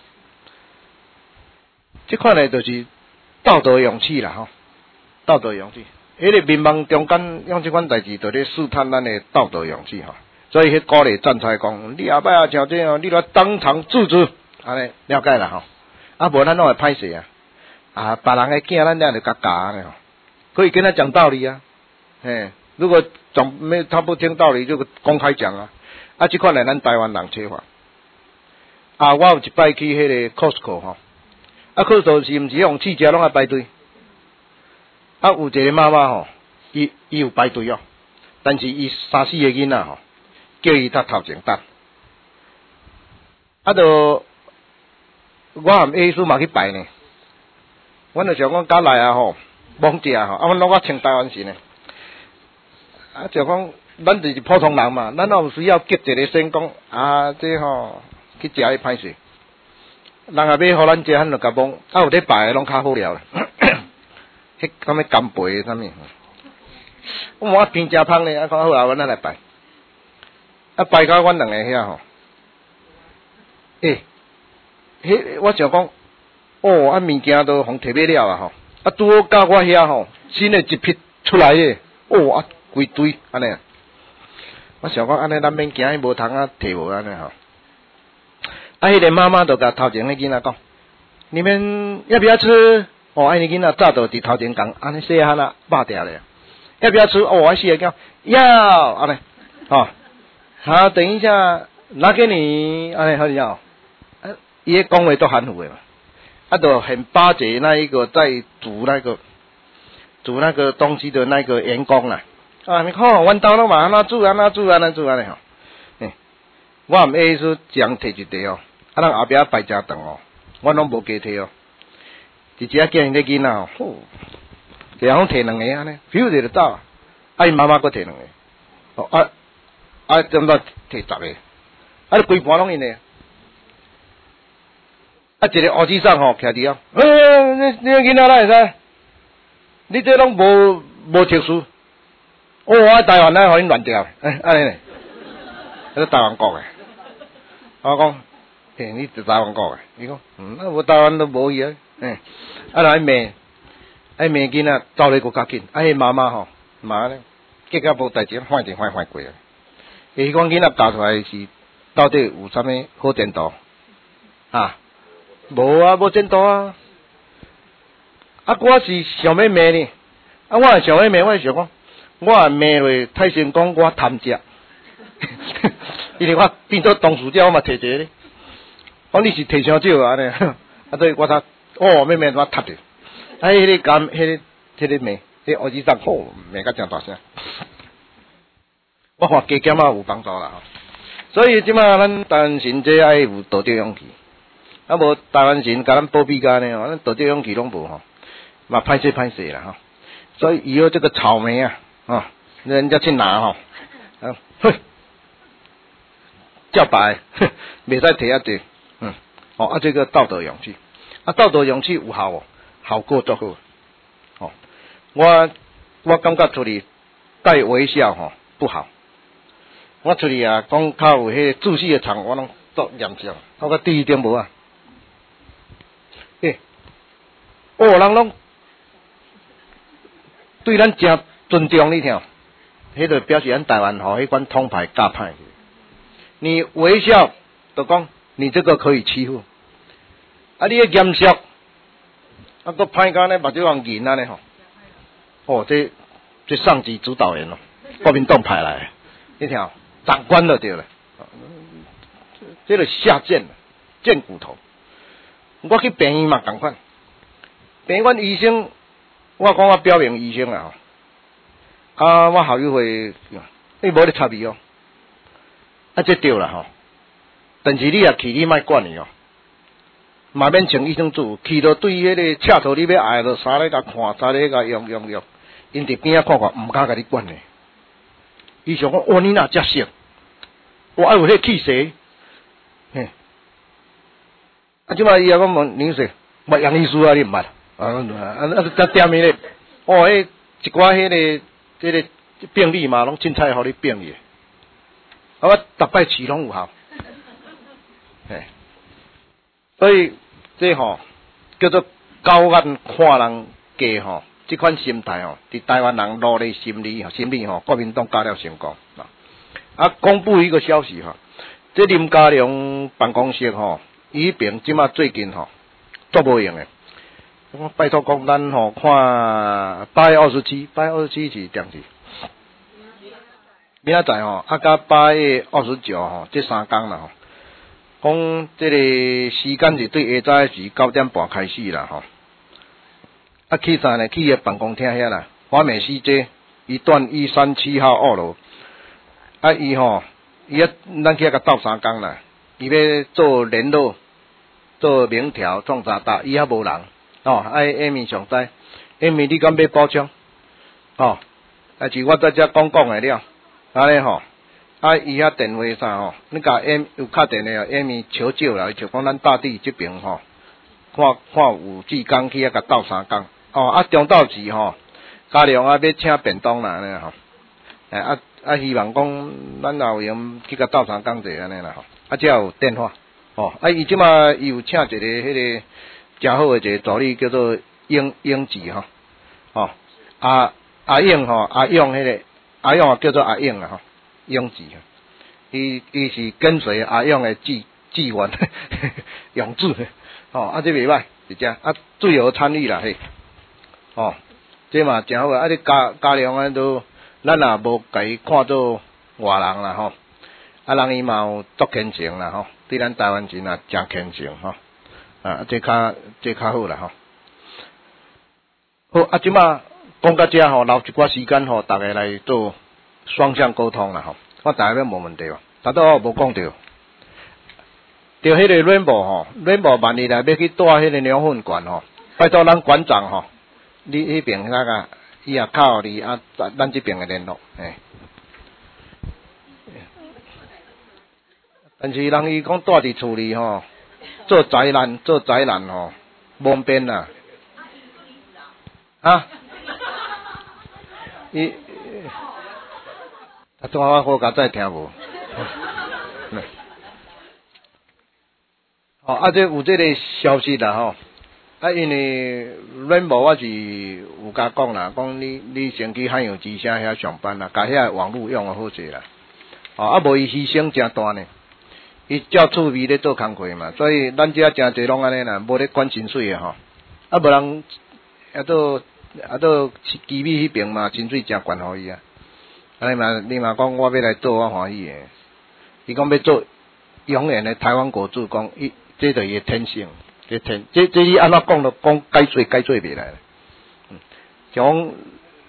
即款诶就是道德勇气啦吼，道德勇气，迄个面忙中间用即款代志，就咧试探咱诶道德勇气吼，所以迄鼓励赞才讲，你后摆啊像这样，你来当场制止，安尼了解啦吼。啊，无咱拢会歹势啊！啊，别人诶囝，咱俩就甲教安尼吼，可以跟他讲道理啊。嘿，如果总没他不听道理，就公开讲啊。啊，即款诶咱台湾人切法。啊，我有一摆去迄个 Costco 吼，啊 ，Costco 是毋是用汽车拢爱排队？啊，有一个妈妈吼，伊伊有排队哦，但是伊三四个囡仔吼，叫伊搭头前等，啊，就。我含耶稣嘛去拜呢，阮就想讲甲来啊吼，罔食吼，啊，阮拢我穿台湾神呢，啊，就讲咱就是普通人嘛，咱有需要结一个先讲啊，这吼去食迄歹势，人也要互咱食，咱就甲罔，啊有咧拜的拢较好料啦，迄咁物干贝啥物，我我边食芳呢，啊，讲好啊，阮咱来拜，啊拜到阮两个遐吼，诶。迄我想讲，哦，啊物件都互摕买了啊吼，啊拄好到我遐吼，新诶一批出来诶，哦啊规堆安尼啊，我想讲安尼咱免惊，伊无通啊摕无安尼吼，啊迄个妈妈就甲头前迄囡仔讲，你们要不要吃？哦，安尼囡仔早就伫头前讲，安尼细汉啊霸掉咧，要不要吃？哦，我四个讲要安尼，哦，好，等一下拿给你，安尼好要。伊个讲话都含糊诶嘛，啊，就很巴结那一个在煮那个煮那个东西的那个员工啦。啊，你看，阮兜拢嘛安怎煮安怎煮安怎煮安尼吼。嘿，我毋意思将摕一块哦，啊，人后壁摆真长哦，我拢无加摕哦。一只囝因个囡仔哦，一人摕两个安尼，咻一就走，啊，伊妈妈佫摕两个，哦啊啊，怎么摕十个？啊，规盘拢因诶。啊，一个乌子上吼，徛伫啊，呃，你你囡仔哪会使？你这拢无无特殊，哦，我台湾来互因乱掉，哎，安尼呢？迄个台湾国诶，我讲，嘿，你是台湾国诶？伊讲，嗯，啊，无台湾都无去啊，哎，啊，来骂，爱骂囡仔走咧佫较紧，啊，迄妈妈吼，妈咧，结果无代志，换一换换过啊。伊讲囡仔教出来是到底有啥物好前途啊？无啊，无前途啊！啊，我是想要骂呢，啊，我也想要骂，我想讲，我也骂落太成讲我贪食，因为我变做当事者，我嘛摕一个咧。讲你是摕伤少啊尼，啊，所以我他哦，要骂我踢着，啊，迄个干，迄个，迄个骂，迄迄乌鸡上吼，鸣甲真大声。我看加减啊有帮助啦吼。所以即马咱台湾神这爱有道德勇气，啊无台湾神甲咱保庇甲呢，咱道德勇气拢无吼，嘛歹势歹势啦吼。所以以后这个草莓啊，啊，人家去拿吼，啊，哼，叫白，哼，袂使摕啊济，嗯，哦啊这个道德勇气，啊道德勇气有效哦，效果足好，哦，我我感觉出去带微笑吼不好。我出去啊，讲较有迄个自信的场，我拢做严重，我个第一点无啊。诶、欸，哦，人拢对咱真尊重你听，迄就表示咱台湾吼迄款统派教歹。你微笑就讲你这个可以欺负，啊，你个严肃，啊，搁歹甲呢，目睭往银安尼吼，哦，这这上级主导人咯，国民党派来的，你听。长官就对了，这个下贱贱骨头。我去病院嘛同款，病院医生，我讲我表明医生啦吼，啊我校友会，你无咧插伊哦，啊这对啦吼，但是你也去你莫管伊哦，嘛免请医生组，去到对迄个车头你要挨着啥咧甲看，啥咧甲用用用，因伫边仔看看，毋敢甲你管咧。伊想讲，哦你若遮熟。我爱有迄气势，嘿，啊，即摆伊也讲问林说，捌杨医师啊，你毋捌？啊，啊，啊，啊，点面咧，哦，迄一寡迄个，即个病理嘛，拢凊彩互你病去，啊，我逐摆试拢有效，嘿，所以这吼叫做狗眼看人低吼，即款心态吼，伫台湾人努力心理吼，心理吼，国民党搞了成功。啊，公布一个消息哈，这林佳龙办公室吼，伊边即马最近吼做无用诶。我拜托讲咱吼看八月二十七，八月二十七是点是？明仔载吼，啊，甲八月二十九吼，这三天啦吼，讲这个时间是对下早是九点半开始啦吼。啊，去啥呢？去个办公厅遐啦，华美西街一段一三七号二楼。啊，伊吼，伊啊，咱去甲斗三工啦。伊要做联络、做名条、创啥搭，伊遐无人哦。啊，下面上知，下面你敢要补充？哦，啊是我在遮讲讲诶了，安尼吼。啊，伊遐电话啥吼，你甲 M 有敲电话啊 ，M 求救啦，就讲咱大地这边吼，看看有志工去遐甲斗三工。哦，啊中昼时吼，家良啊要请便当啦，安尼吼。诶啊。啊，希望讲咱也有闲去甲斗相共者安尼啦吼，啊，才有电话，哦，啊，伊即马伊有请一个迄个诚好诶一个助理叫做英英子吼，哦，阿阿英吼，阿勇迄个阿勇叫做阿英啊吼，英子，伊伊是跟随阿勇诶志志愿勇志，哦，啊，这袂歹，是这，啊，最有参与啦嘿，哦，这嘛诚好啊，啊，你家家良啊都。咱也无甲伊看做外人啦吼，啊人伊嘛有足虔诚啦吼，对咱台湾人也真虔诚吼，啊这较这较好啦吼。好啊，即马讲到遮吼，留一寡时间吼，大家来做双向沟通啦吼。我大家要无问题哦，大家无讲着，着迄个软bộ吼，软bộ万一来要去带迄个鸟粪馆吼，拜托咱馆长吼，你迄边那个。伊也靠你啊，咱这边嘅联络，诶。但是人伊讲住伫厝里吼，做灾难做灾难吼，无变啦。啊？伊，啊，怎我好甲再听无？哦，啊，这有这个消息啦吼。啊，因为软部我是有甲讲啦，讲你你先去海洋之声遐上班啦，甲遐网络用啊好势啦。哦，啊无伊牺牲真大呢，伊照趣味咧做工课嘛，所以咱遮真侪拢安尼啦，无咧管薪水诶吼。啊无人啊都啊都基米迄边嘛，薪水真悬互伊啊。啊你嘛你嘛讲我要来做我欢喜诶，伊讲要做永远诶台湾国主，讲伊这就伊诶天性。这天，这这你安怎讲都讲解做解做袂来，嗯，像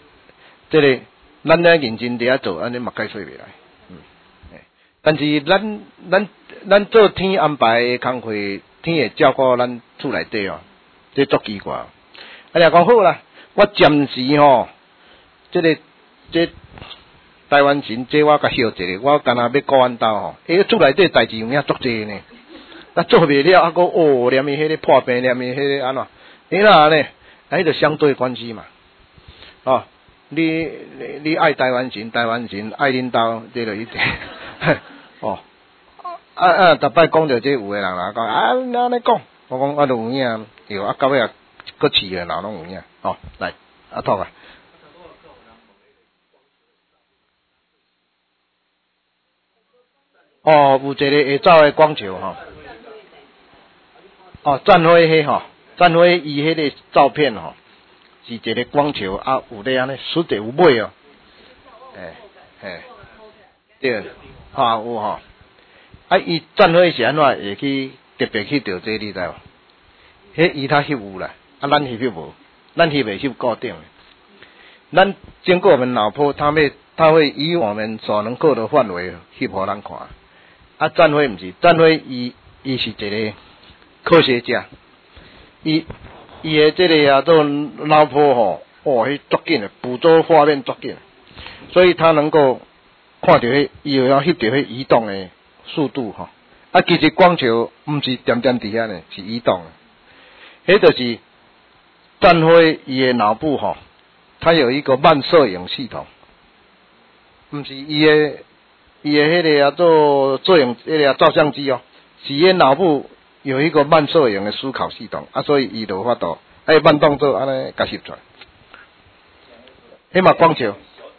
这个咱咧认真伫遐做，安尼嘛解说袂来。嗯，但是咱咱咱做天安排的工课，天会照顾咱厝内底哦，这足奇怪。啊，你讲好啦，我暂时吼，这个这台湾神，这我甲休一下，我干那要顾阮兜吼，伊厝内底代志有影足济呢。那做袂了，还佫哦，连伊迄个破病，连伊迄个安怎？你哪呢？迄个相对关系嘛。哦，你你你爱台湾神，台湾神爱恁兜，这就一定。哦，啊啊，逐摆讲着这有诶人啦，讲啊，安尼讲，我讲我都有影，有啊，到尾啊，佫饲诶人拢有影。哦，来，阿拓啊。哦，有一个会走诶广场吼。哦，战辉迄吼，战辉伊迄个照片吼，是一个广场啊，有咧安尼，实际有马哦，诶诶，对，哈有吼，啊伊战辉是安怎会去特别去着这你知无？迄伊他翕有啦，啊咱翕翕无，咱翕袂翕固定的，咱经过我们脑波，他会他会以我们所能够的范围翕互咱看，啊战辉毋是，战辉伊伊是一个。科学家，伊伊诶这个啊，做脑波吼，哦，迄足紧诶，捕捉画面足紧，所以他能够看到迄，伊又要翕到迄移动诶速度吼。啊，其实光球毋是点点伫遐呢，是移动诶。迄就是战辉伊诶脑部吼，它有一个慢摄影系统，毋是伊诶伊诶迄个啊做摄影迄个照相机哦，是伊脑部。有一个慢摄影的思考系统啊，所以伊就法度哎慢动作安尼甲翕出来，迄嘛光照。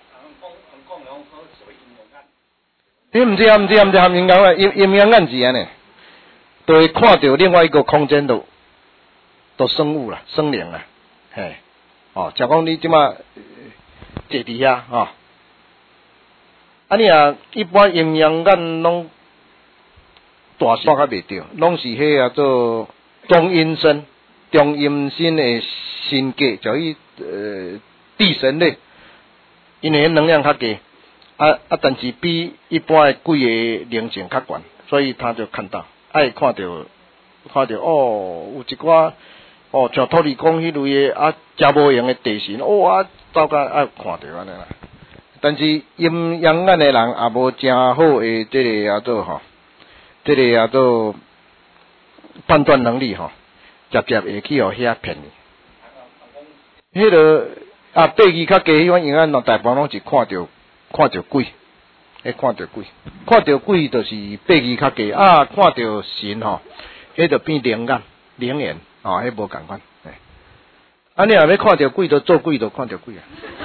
你毋知啊？毋知啊？毋知含阴阳啊？阴阴阳眼是安尼，就会看到另外一个空间的的生物啦、生灵啦，嘿，哦，就讲你即马坐伫遐吼，啊你啊一般阴阳眼拢。大线较袂着，拢是迄啊做中阴身、中阴身的神格，叫伊呃地神类，因为能量较低，啊啊，但是比一般的鬼的灵性较悬，所以他就看到，爱看到看到哦，有一寡哦像土地公迄类的啊，真无用的地神，哦啊，走甲爱看到安尼啦。但是阴阳眼的人也无真好的这个叫做吼。这个叫做判断能力吼，直接会去互遐骗你。迄个啊，八字较低，迄款阴暗，大部分拢是看到看到鬼，迄看到鬼，看到鬼就是八字较低啊，看到神吼，迄就变灵眼、灵眼哦，迄无共款。啊，你若要看到鬼，就做鬼，就看到鬼啊。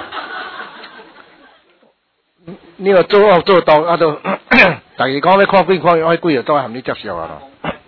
你若做恶做盗，啊，就。大家讲要看鬼，看爱鬼就都含你接受啊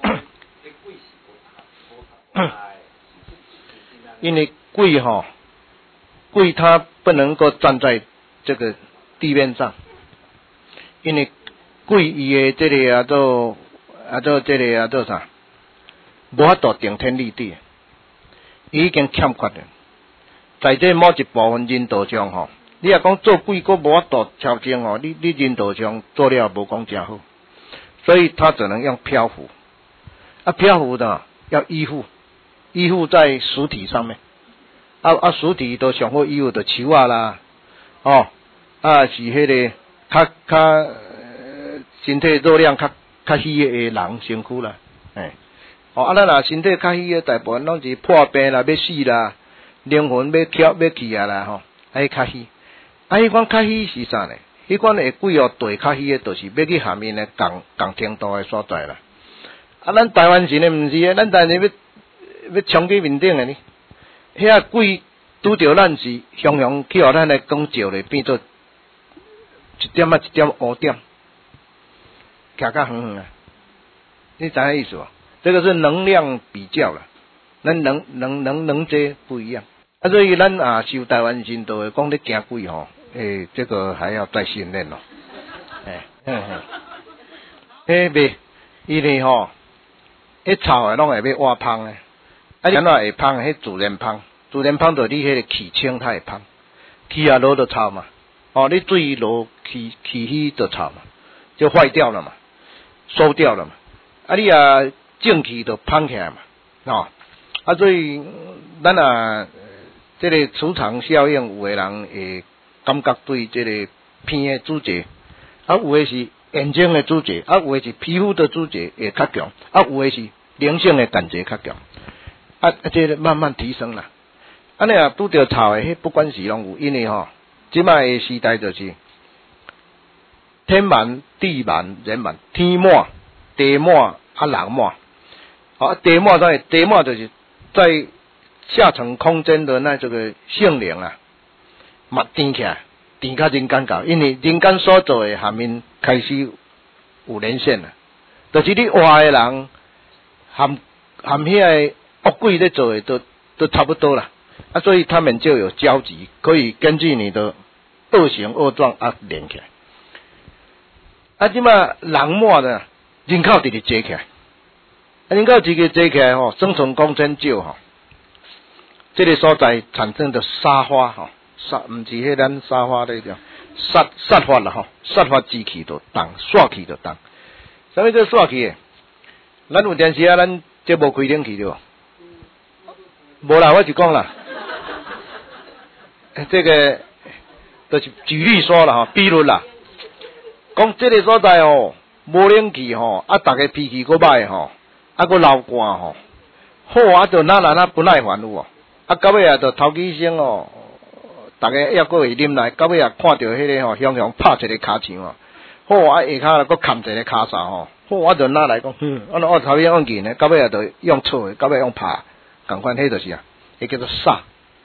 咯。因为鬼哈，鬼它不能够站在这个地面上，因为鬼伊的这个啊做啊做这个啊做啥，无法度顶天立地，已经欠缺了。在这某一部分人道上吼。你若讲做鬼，佫无法度超正哦，你你人道上做了无讲真好，所以他只能用漂浮。啊，漂浮的要依附，依附在实体上面。啊啊，实体都上好依附的树啊啦，哦，啊是迄个较较、呃、身体热量较较虚的人身躯啦，哎，哦啊，咱若身体较虚的，大部分拢是破病啦、要死啦、灵魂要翘要去啊啦，吼，啊，较虚。啊，迄款较虚是啥呢？迄款会鬼哦，对较虚的，就是要去下面的共共程度的所在啦。啊，咱台湾人的毋是啊，咱台湾人要要冲去面顶的呢。遐鬼拄着咱是雄雄去互咱的光照咧，变做一点啊一点乌点，徛较远远啊。你知影意思无？这个是能量比较啦，咱能能能能这不一样。啊，所以咱啊修台湾神道的，讲咧惊鬼吼。诶、欸，这个还要再训练咯。诶，嗯嗯，诶袂，因为吼，迄草诶拢会要挖芳诶，啊，安怎会芳？迄自然芳，自然芳就你迄个气清它会芳， 气啊落就臭嘛，哦，你水落气气虚就臭嘛，就坏掉了嘛，馊掉了嘛，啊你啊正气就芳起来嘛，哦，啊所以咱啊，这个磁场效应，有的人会感觉对这个鼻的主节，啊有的是眼睛的主节，啊有的是皮肤的主节会较强，啊有的是灵性的感觉较强，啊啊这个慢慢提升啦。安尼啊，拄着臭的，迄不管是拢有，因为吼，即摆的时代就是天满、地满、人满，天满、地满啊，人满。好，地满在地满就是在下层空间的那这个性灵啊，嘛甜起来，甜较人间高，因为人间所做的下面开始有连线了，就是你活的人含含遐个恶鬼咧做的都都差不多啦。啊，所以他们就有交集，可以根据你的恶行恶状啊连起来。啊，即马人满的人口直直坐起来，啊，人口直直坐起来吼，生存空间少吼，这个所在产生的沙发吼，沙毋是迄咱沙发那种沙沙发啦吼，沙发机器就动，刷气就动。啥物叫刷气？咱有电视啊，咱这无开冷气对无？无啦，我就讲啦。这个就是举例说了哈，比如啦，讲这个所在哦，无冷气吼，啊，大家脾气够歹吼，啊，个流汗吼，好啊，就哪来那不耐烦有哦，啊，到尾啊，就头几声哦，大家还阁会啉来，到尾啊，看到迄个吼，雄雄拍一个骹墙哦，好啊，下骹阁冚一个骹哨吼，好啊，就哪来讲，嗯，啊，我头先用劲呢，到尾啊，就用错的，到尾用拍，共款迄就是啊，迄叫做煞。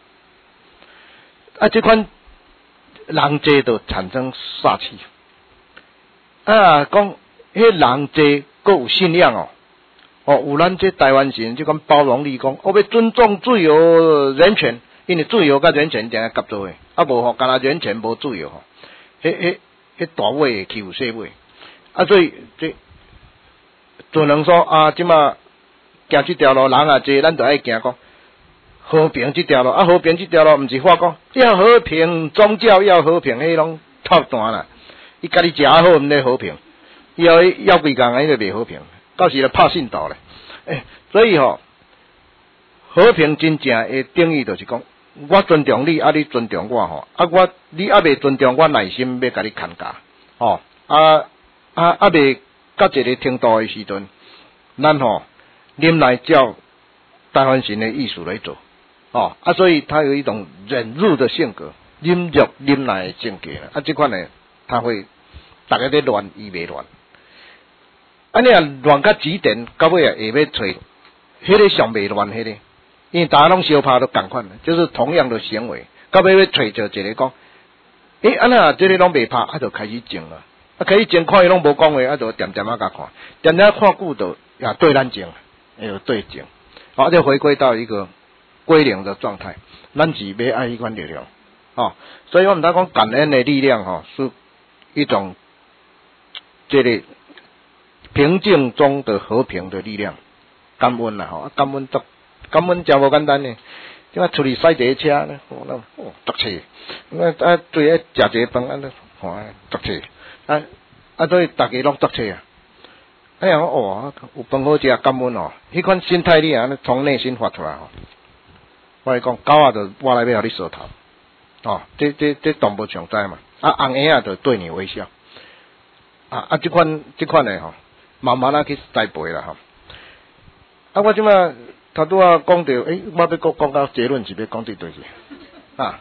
啊，这款人济就产生煞气。啊，讲迄人济阁有信仰哦，哦，有咱这台湾人就讲包容力讲，我要尊重自由人权，因为自由甲人权定下夹做诶，啊无吼，干那人权无自由吼，迄迄迄大尾会欺负小尾，啊，所以这只能说啊，即马行这条路人也济，咱就爱行讲。和平这条路啊，和平这条路，毋是话讲要和平，宗教要和平，迄拢套单啦。伊家己食好，毋咧和平，要要规工安尼就袂和平，到时就拍信道咧。诶、欸，所以吼、哦，和平真正诶定义就是讲，我尊重你，啊你尊重我吼，啊我你还未尊重我内心要甲你牵架，吼啊啊啊未到一个程度诶时阵，咱吼忍耐照台湾神诶意思来做。哦，啊，所以他有一种忍辱的性格，忍辱忍耐的性格啊，这款呢，他会大家在乱，伊袂乱。啊，你啊乱到极点，到尾啊下要找迄个上袂乱迄个，因为大家拢相拍都共款，就是同样的行为，到尾要找着一个讲，诶，啊那这个拢袂拍，啊就开始静了，啊开始静，看伊拢无讲话，啊就点点啊甲看，点点看久就也对咱静，也有对静，好，就回归到一个。归零的状态，咱是要爱迄款力量，哦，所以我们在讲感恩的力量，哈，是一种这个平静中的和平的力量，感恩啦，吼，感恩足，感恩真无简单呢。即摆出去驶一车咧，哦，哦，足车，啊啊，对啊，食一个饭啊，吼，足车，啊啊，所以大家拢足车啊。哎呀，哦，有饭好食，感恩哦，迄款心态你啊，从内心发出来吼。我来讲，狗仔就我来要互你舌头，哦，这这这动物上知嘛，啊，红鸭仔就对你微笑，啊啊，这款这款的吼，慢慢啊去栽培啦吼。啊，我即摆头拄啊讲到，诶，我要讲讲到结论是要讲对对去，啊，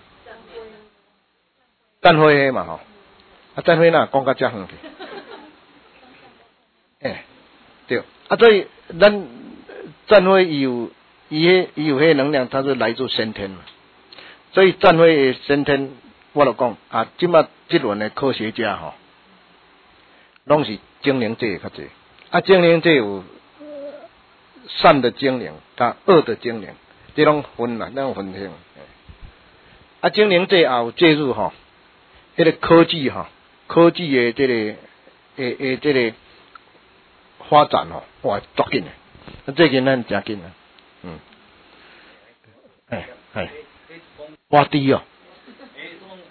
赞辉迄嘛吼，啊，赞辉哪讲到遮远去，诶、欸，对，啊，所以咱赞辉伊有。伊迄伊有迄能量，它是来自先天嘛，所以战会先天，我就讲啊，即马即轮的科学家吼，拢是精灵界较济，啊精灵界有善的精灵，甲恶的精灵，这种分啦，那种分性。啊精灵界也有介入吼，迄、那个科技吼，科技的这个诶诶这个发展吼，哇，足紧的，最近咱真紧啊。嗯，哎哎，挖地哦，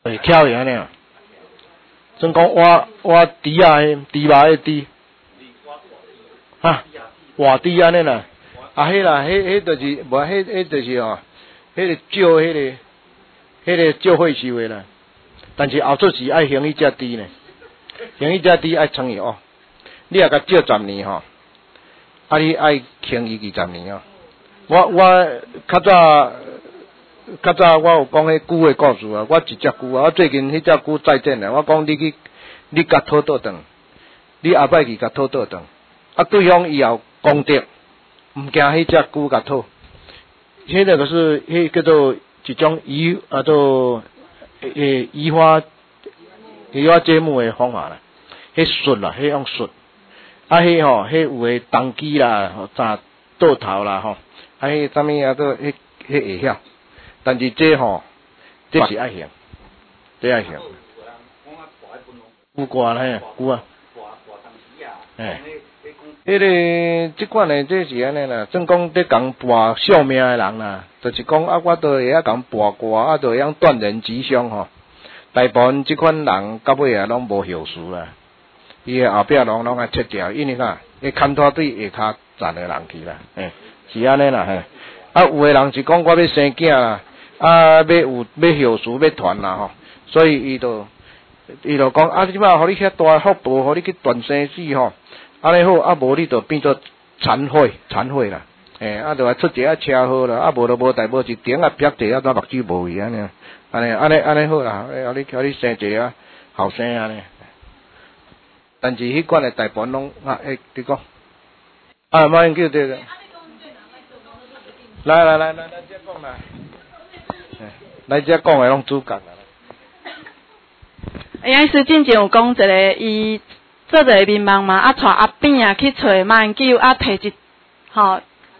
会巧样呢。真讲挖挖猪啊，猪麻的猪，哈，活猪安尼啦。啊，迄啦，迄迄就是，无迄迄就是哦，迄个照迄个，迄个照会收的啦。但是后出时爱行迄只猪呢，行迄只猪爱创伊哦。你若甲照十年吼，啊你爱行伊二十年哦。我我较早较早我有讲迄猪的故事啊，我一只猪啊，我最近迄只猪再见了，我讲你去，你甲讨倒转，你后摆去甲讨倒转，啊对方以后功德，毋惊迄只猪甲讨，迄个就是迄叫做一种移啊做诶移花移花接木的方法啦，迄术啦，迄用术，啊迄吼迄有诶当机啦，吼扎倒头啦吼。啊，迄啥物啊？都迄迄会晓，但是这吼，这是爱行，这爱行。有挂嘿，有啊。哎，迄个即款诶，这是安尼啦。正讲伫讲跋寿命诶人啦，就是讲啊，我都会晓讲跋卦，啊，都会晓断人吉凶吼。大部分即款人到尾啊，拢无后事啦。伊诶后壁拢拢爱切掉，因为啥？伊牵拖对下骹站诶人去啦，嘿。是安尼啦，嘿，啊有诶人是讲我要生囝啦，啊要有要后事要传啦吼，所以伊就伊就讲啊，即摆互你遐大福报，互你去断生死吼，安尼好，啊无你就变做残废，残废啦，诶，啊就来出一下车祸啦，啊无就无代无一顶啊撇者啊，怎目睭无去安尼，安尼安尼安尼好啦，互你互你生一个后生安尼，但是迄款诶大部分拢啊，诶，你讲，啊，马英九对个。来来来来来，遮讲啦，来遮讲诶拢主角啦。 杨医师之前有讲一个，伊做一个民望嘛，啊带阿扁啊去找马英九，啊摕一，吼，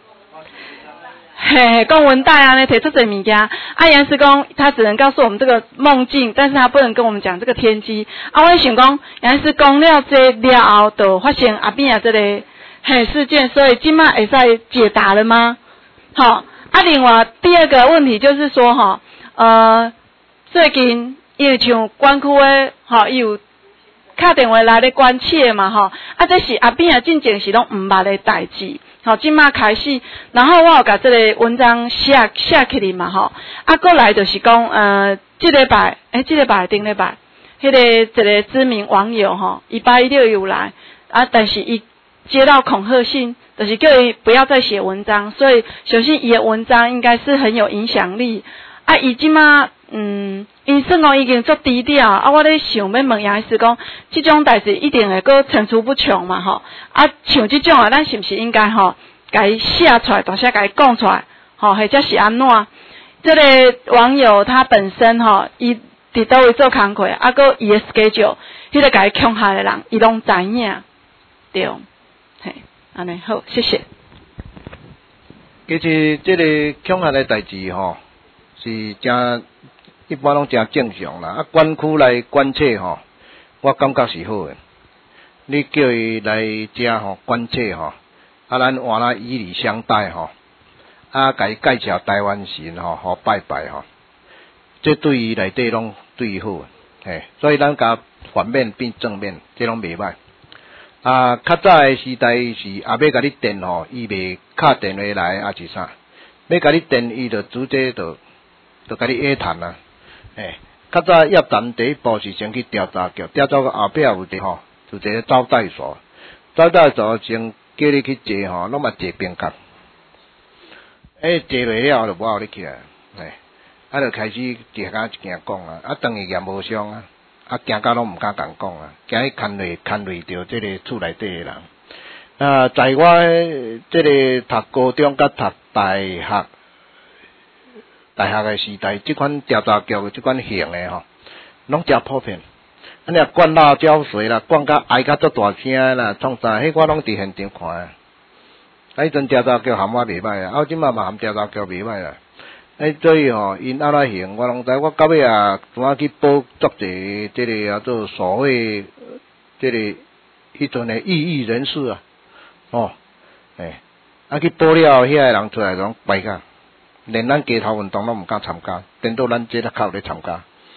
嘿，讲文带啊，呢摕出这物件。啊杨医师讲，他只能告诉我们这个梦境，但是他不能跟我们讲这个天机。啊，我想讲，杨医师讲了这了后，就发现阿扁啊这个嘿事件，所以今麦会使解答了吗？好，啊，另外第二个问题就是说，哈，呃，最近因为像管区的，哈，伊有打电话来咧关切嘛，哈，啊，这是阿扁啊，进前是拢毋捌的代志，好，今麦开始，然后我有甲这个文章写写起嚟嘛，哈，啊，过来就是讲，呃，这礼拜，诶、欸，这礼拜顶礼拜，迄、那个一个知名网友，哈，伊八一六有来，啊，但是伊接到恐吓信。就是叫伊不要再写文章，所以相信伊的文章应该是很有影响力。啊，伊即马嗯，因算讲已经足低调，啊，我咧想要问杨医师讲，即种代志一定会阁层出不穷嘛吼。啊，像即种啊，咱是毋是应该吼，甲伊写出来，大声甲伊讲出来，吼，或者是安怎？这个网友他本身吼，伊伫倒位做工课，啊，阁伊的 schedule， 迄个甲伊恐吓的人，伊拢知影，对，嘿。安尼好，谢谢。 其实这个恐吓的代志吼，是真一般拢真正常啦。啊，管区来关切吼，我感觉是好的。你叫伊来遮吼关切吼，啊，咱换啦以礼相待吼，啊，甲伊介绍台湾神吼，好拜拜吼，这对伊内底拢对伊好的，嘿，所以咱甲反面变正面，这拢袂歹。啊，较早诶时代是也要甲你电吼，伊袂敲电话来，啊是啥？要甲你电，伊就直接就就甲你约谈啦。诶，较早业谈第一步是先去调查局，调查局后壁有一个吼，就一个招待所，招待所先叫你去坐吼，拢嘛坐宾客。诶，坐袂了就无互你起来，诶，啊就开始一下一件讲啊，啊当伊验无伤啊。啊，惊到拢毋敢共讲啊，惊去牵累牵累着即个厝内底诶人。啊，在我即个读高中甲读大学，大学诶时代，即款调查局诶即款型诶吼，拢诚普遍。啊，你若灌辣椒水啦，灌甲哀甲足大声啦，创啥？迄我拢伫现场看啊。啊，迄阵调查局含我袂歹啊，啊，即马嘛含调查局袂歹啦。诶，所以吼，因安怎行，我拢知。我到尾啊，怎啊去报作者即个叫做所谓即个迄阵诶异议人士啊，哦，诶，啊去报了，遐个人出来拢败甲，连咱街头运动拢毋敢参加，等到咱即个靠咧参加。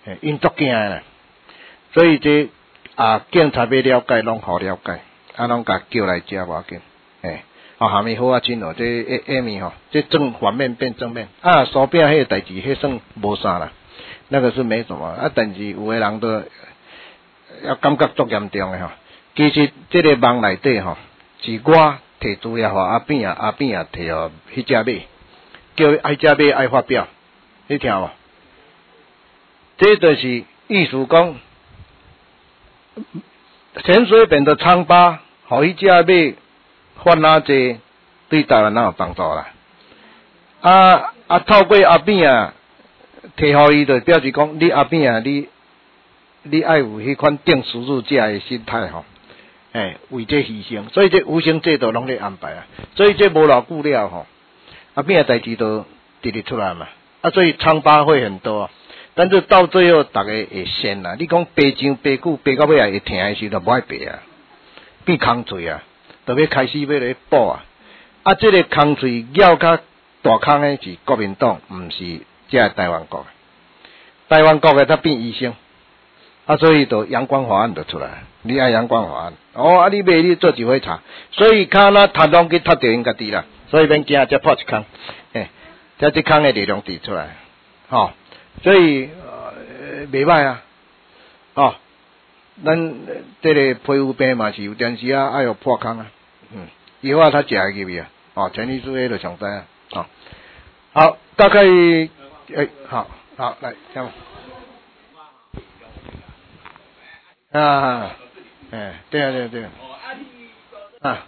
嘿，因足惊诶啦，所以这啊警察要了解，拢好了解，啊，拢甲叫来遮无要紧，嘿，啊，下面好啊，真哦，这下下面吼，这正反面变正面，啊，手柄迄个代志，迄算无啥啦，那个是没什么，啊，但是有诶人都要感觉足严重诶吼，其实这个网内底吼，是我摕资料互阿扁啊，阿扁啊摕互迄只马，叫爱只马爱发表，你听无？这就是意思讲，陈水扁的疮疤，互迄只马发哪济，对台湾哪有帮助啦？啊啊，透过阿扁啊，摕互伊，就表示讲，你阿扁啊，你你爱有迄款定输入者的心态吼，诶，为这牺牲，所以这无形制度拢咧安排啊，所以这无偌久了吼，阿扁的代志都直直出来嘛，啊，所以疮疤会很多。但是到最后，大家会先啦。你讲白上白久，白到尾啊会疼的时候，就无爱白啊，变空嘴啊，就要开始要来补啊。啊，这个空嘴咬较大空的是国民党，唔是这台湾国。台湾国的他变医生，啊，所以就阳光法案就出来。你爱阳光法案，哦，啊，你买你做一回查，所以看那谈拢去踢掉因家己啦，所以免惊，才破一空，诶，才这空的力量提出来，吼、哦。所以呃袂歹啊，哦，咱这个皮肤病嘛是有电视啊，爱有破空啊，嗯，以后他食会入去啊，哦，陈律师迄就上知啊，哦，好，大概诶、欸，好好来，听啊，诶，对啊对啊对啊，啊，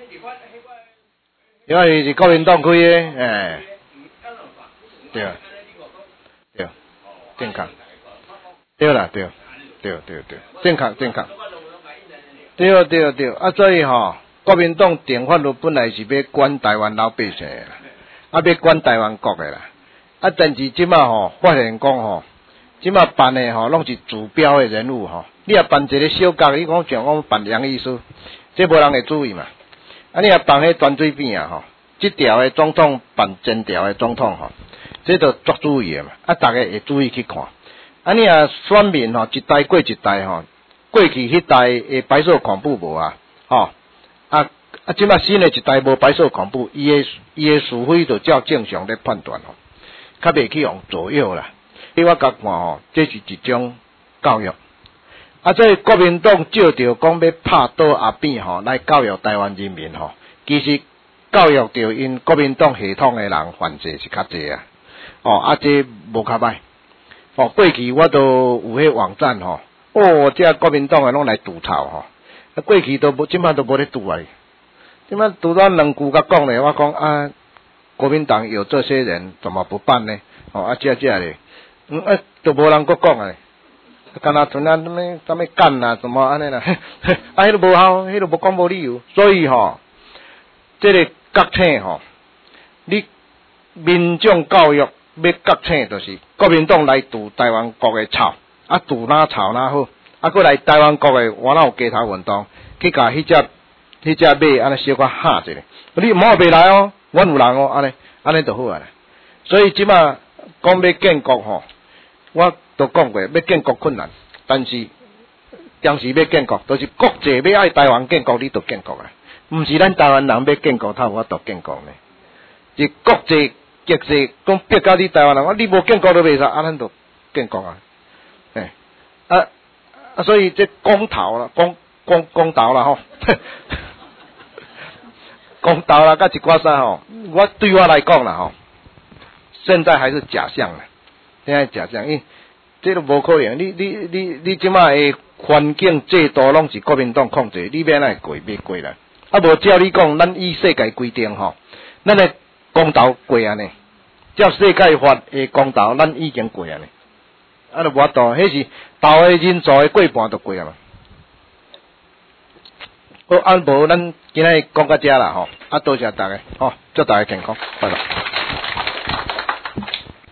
因为是国民党开的，诶，对啊。对，健康，对啦，对，对对对，健康健康，对对对，啊，所以吼，国民党定法律本来是要管台湾老百姓的啦，啊，要管台湾国的啦，啊，但是即马吼发现讲吼，即马办的吼拢是主标的人物吼，你若办一个小角，你讲像讲办杨医师，这无人会注意嘛，啊，你若办迄端水边啊吼，即条的总统办前条的总统吼。这都足注意的嘛，啊，大家会注意去看。啊，你啊，选民吼，一代过一代吼，过去迄代的白色恐怖无啊，吼，啊啊，即马新的一代无白色恐怖，伊的伊的是非就照正常咧判断吼，较袂去用左右啦。你我甲看吼，这是一种教育。啊，所以国民党照着讲要拍倒阿扁吼，来教育台湾人民吼，其实教育着因国民党系统的人犯罪是较济啊。哦，啊，这无较歹。哦，过去我都有迄网站吼，哦，这国民党诶拢来吐槽吼。啊，过去都无，即摆都无咧吐啊。即摆拄到两句甲讲咧，我讲啊，国民党有这些人，怎么不办呢？哦，啊，这这咧，嗯，啊，都无人佫讲啊。干那像啊，什么什么干啊，什么安尼啦，啊，迄都无效，迄都无讲无理由。所以吼，这个觉醒吼，你民众教育。要觉醒就是国民党来堵台湾国的草，啊堵哪草哪好，啊过来台湾国的我哪有街头运动，去甲迄只迄只马安尼小可吓一下，你唔好袂来哦，阮有人哦，安尼安尼就好啊啦。所以即马讲要建国吼，我都讲过要建国困难，但是当时要建国，都、就是国际要爱台湾建国，你就建国啊，唔是咱台湾人要建国，他有法度建国呢，是国际。激势讲逼到你台湾人，我你无建国都袂使，啊，咱就建国啊，诶，啊啊，所以这公投啦，公公公投啦吼，公投啦，甲一寡啥吼，我对我来讲啦吼，现在还是假象啦，现在假象，因这都无可能，你你你你即马的环境制度拢是国民党控制，你要哪会过袂过啦？啊，无照你讲，咱以世界规定吼，咱的。公投过安尼，照世界法的公投，咱已经过安尼，啊，就无法度，迄是投的人数的过半都过啊嘛。好，啊无咱今日讲到这啦吼，啊，多谢大家，吼，祝大家健康，拜拜。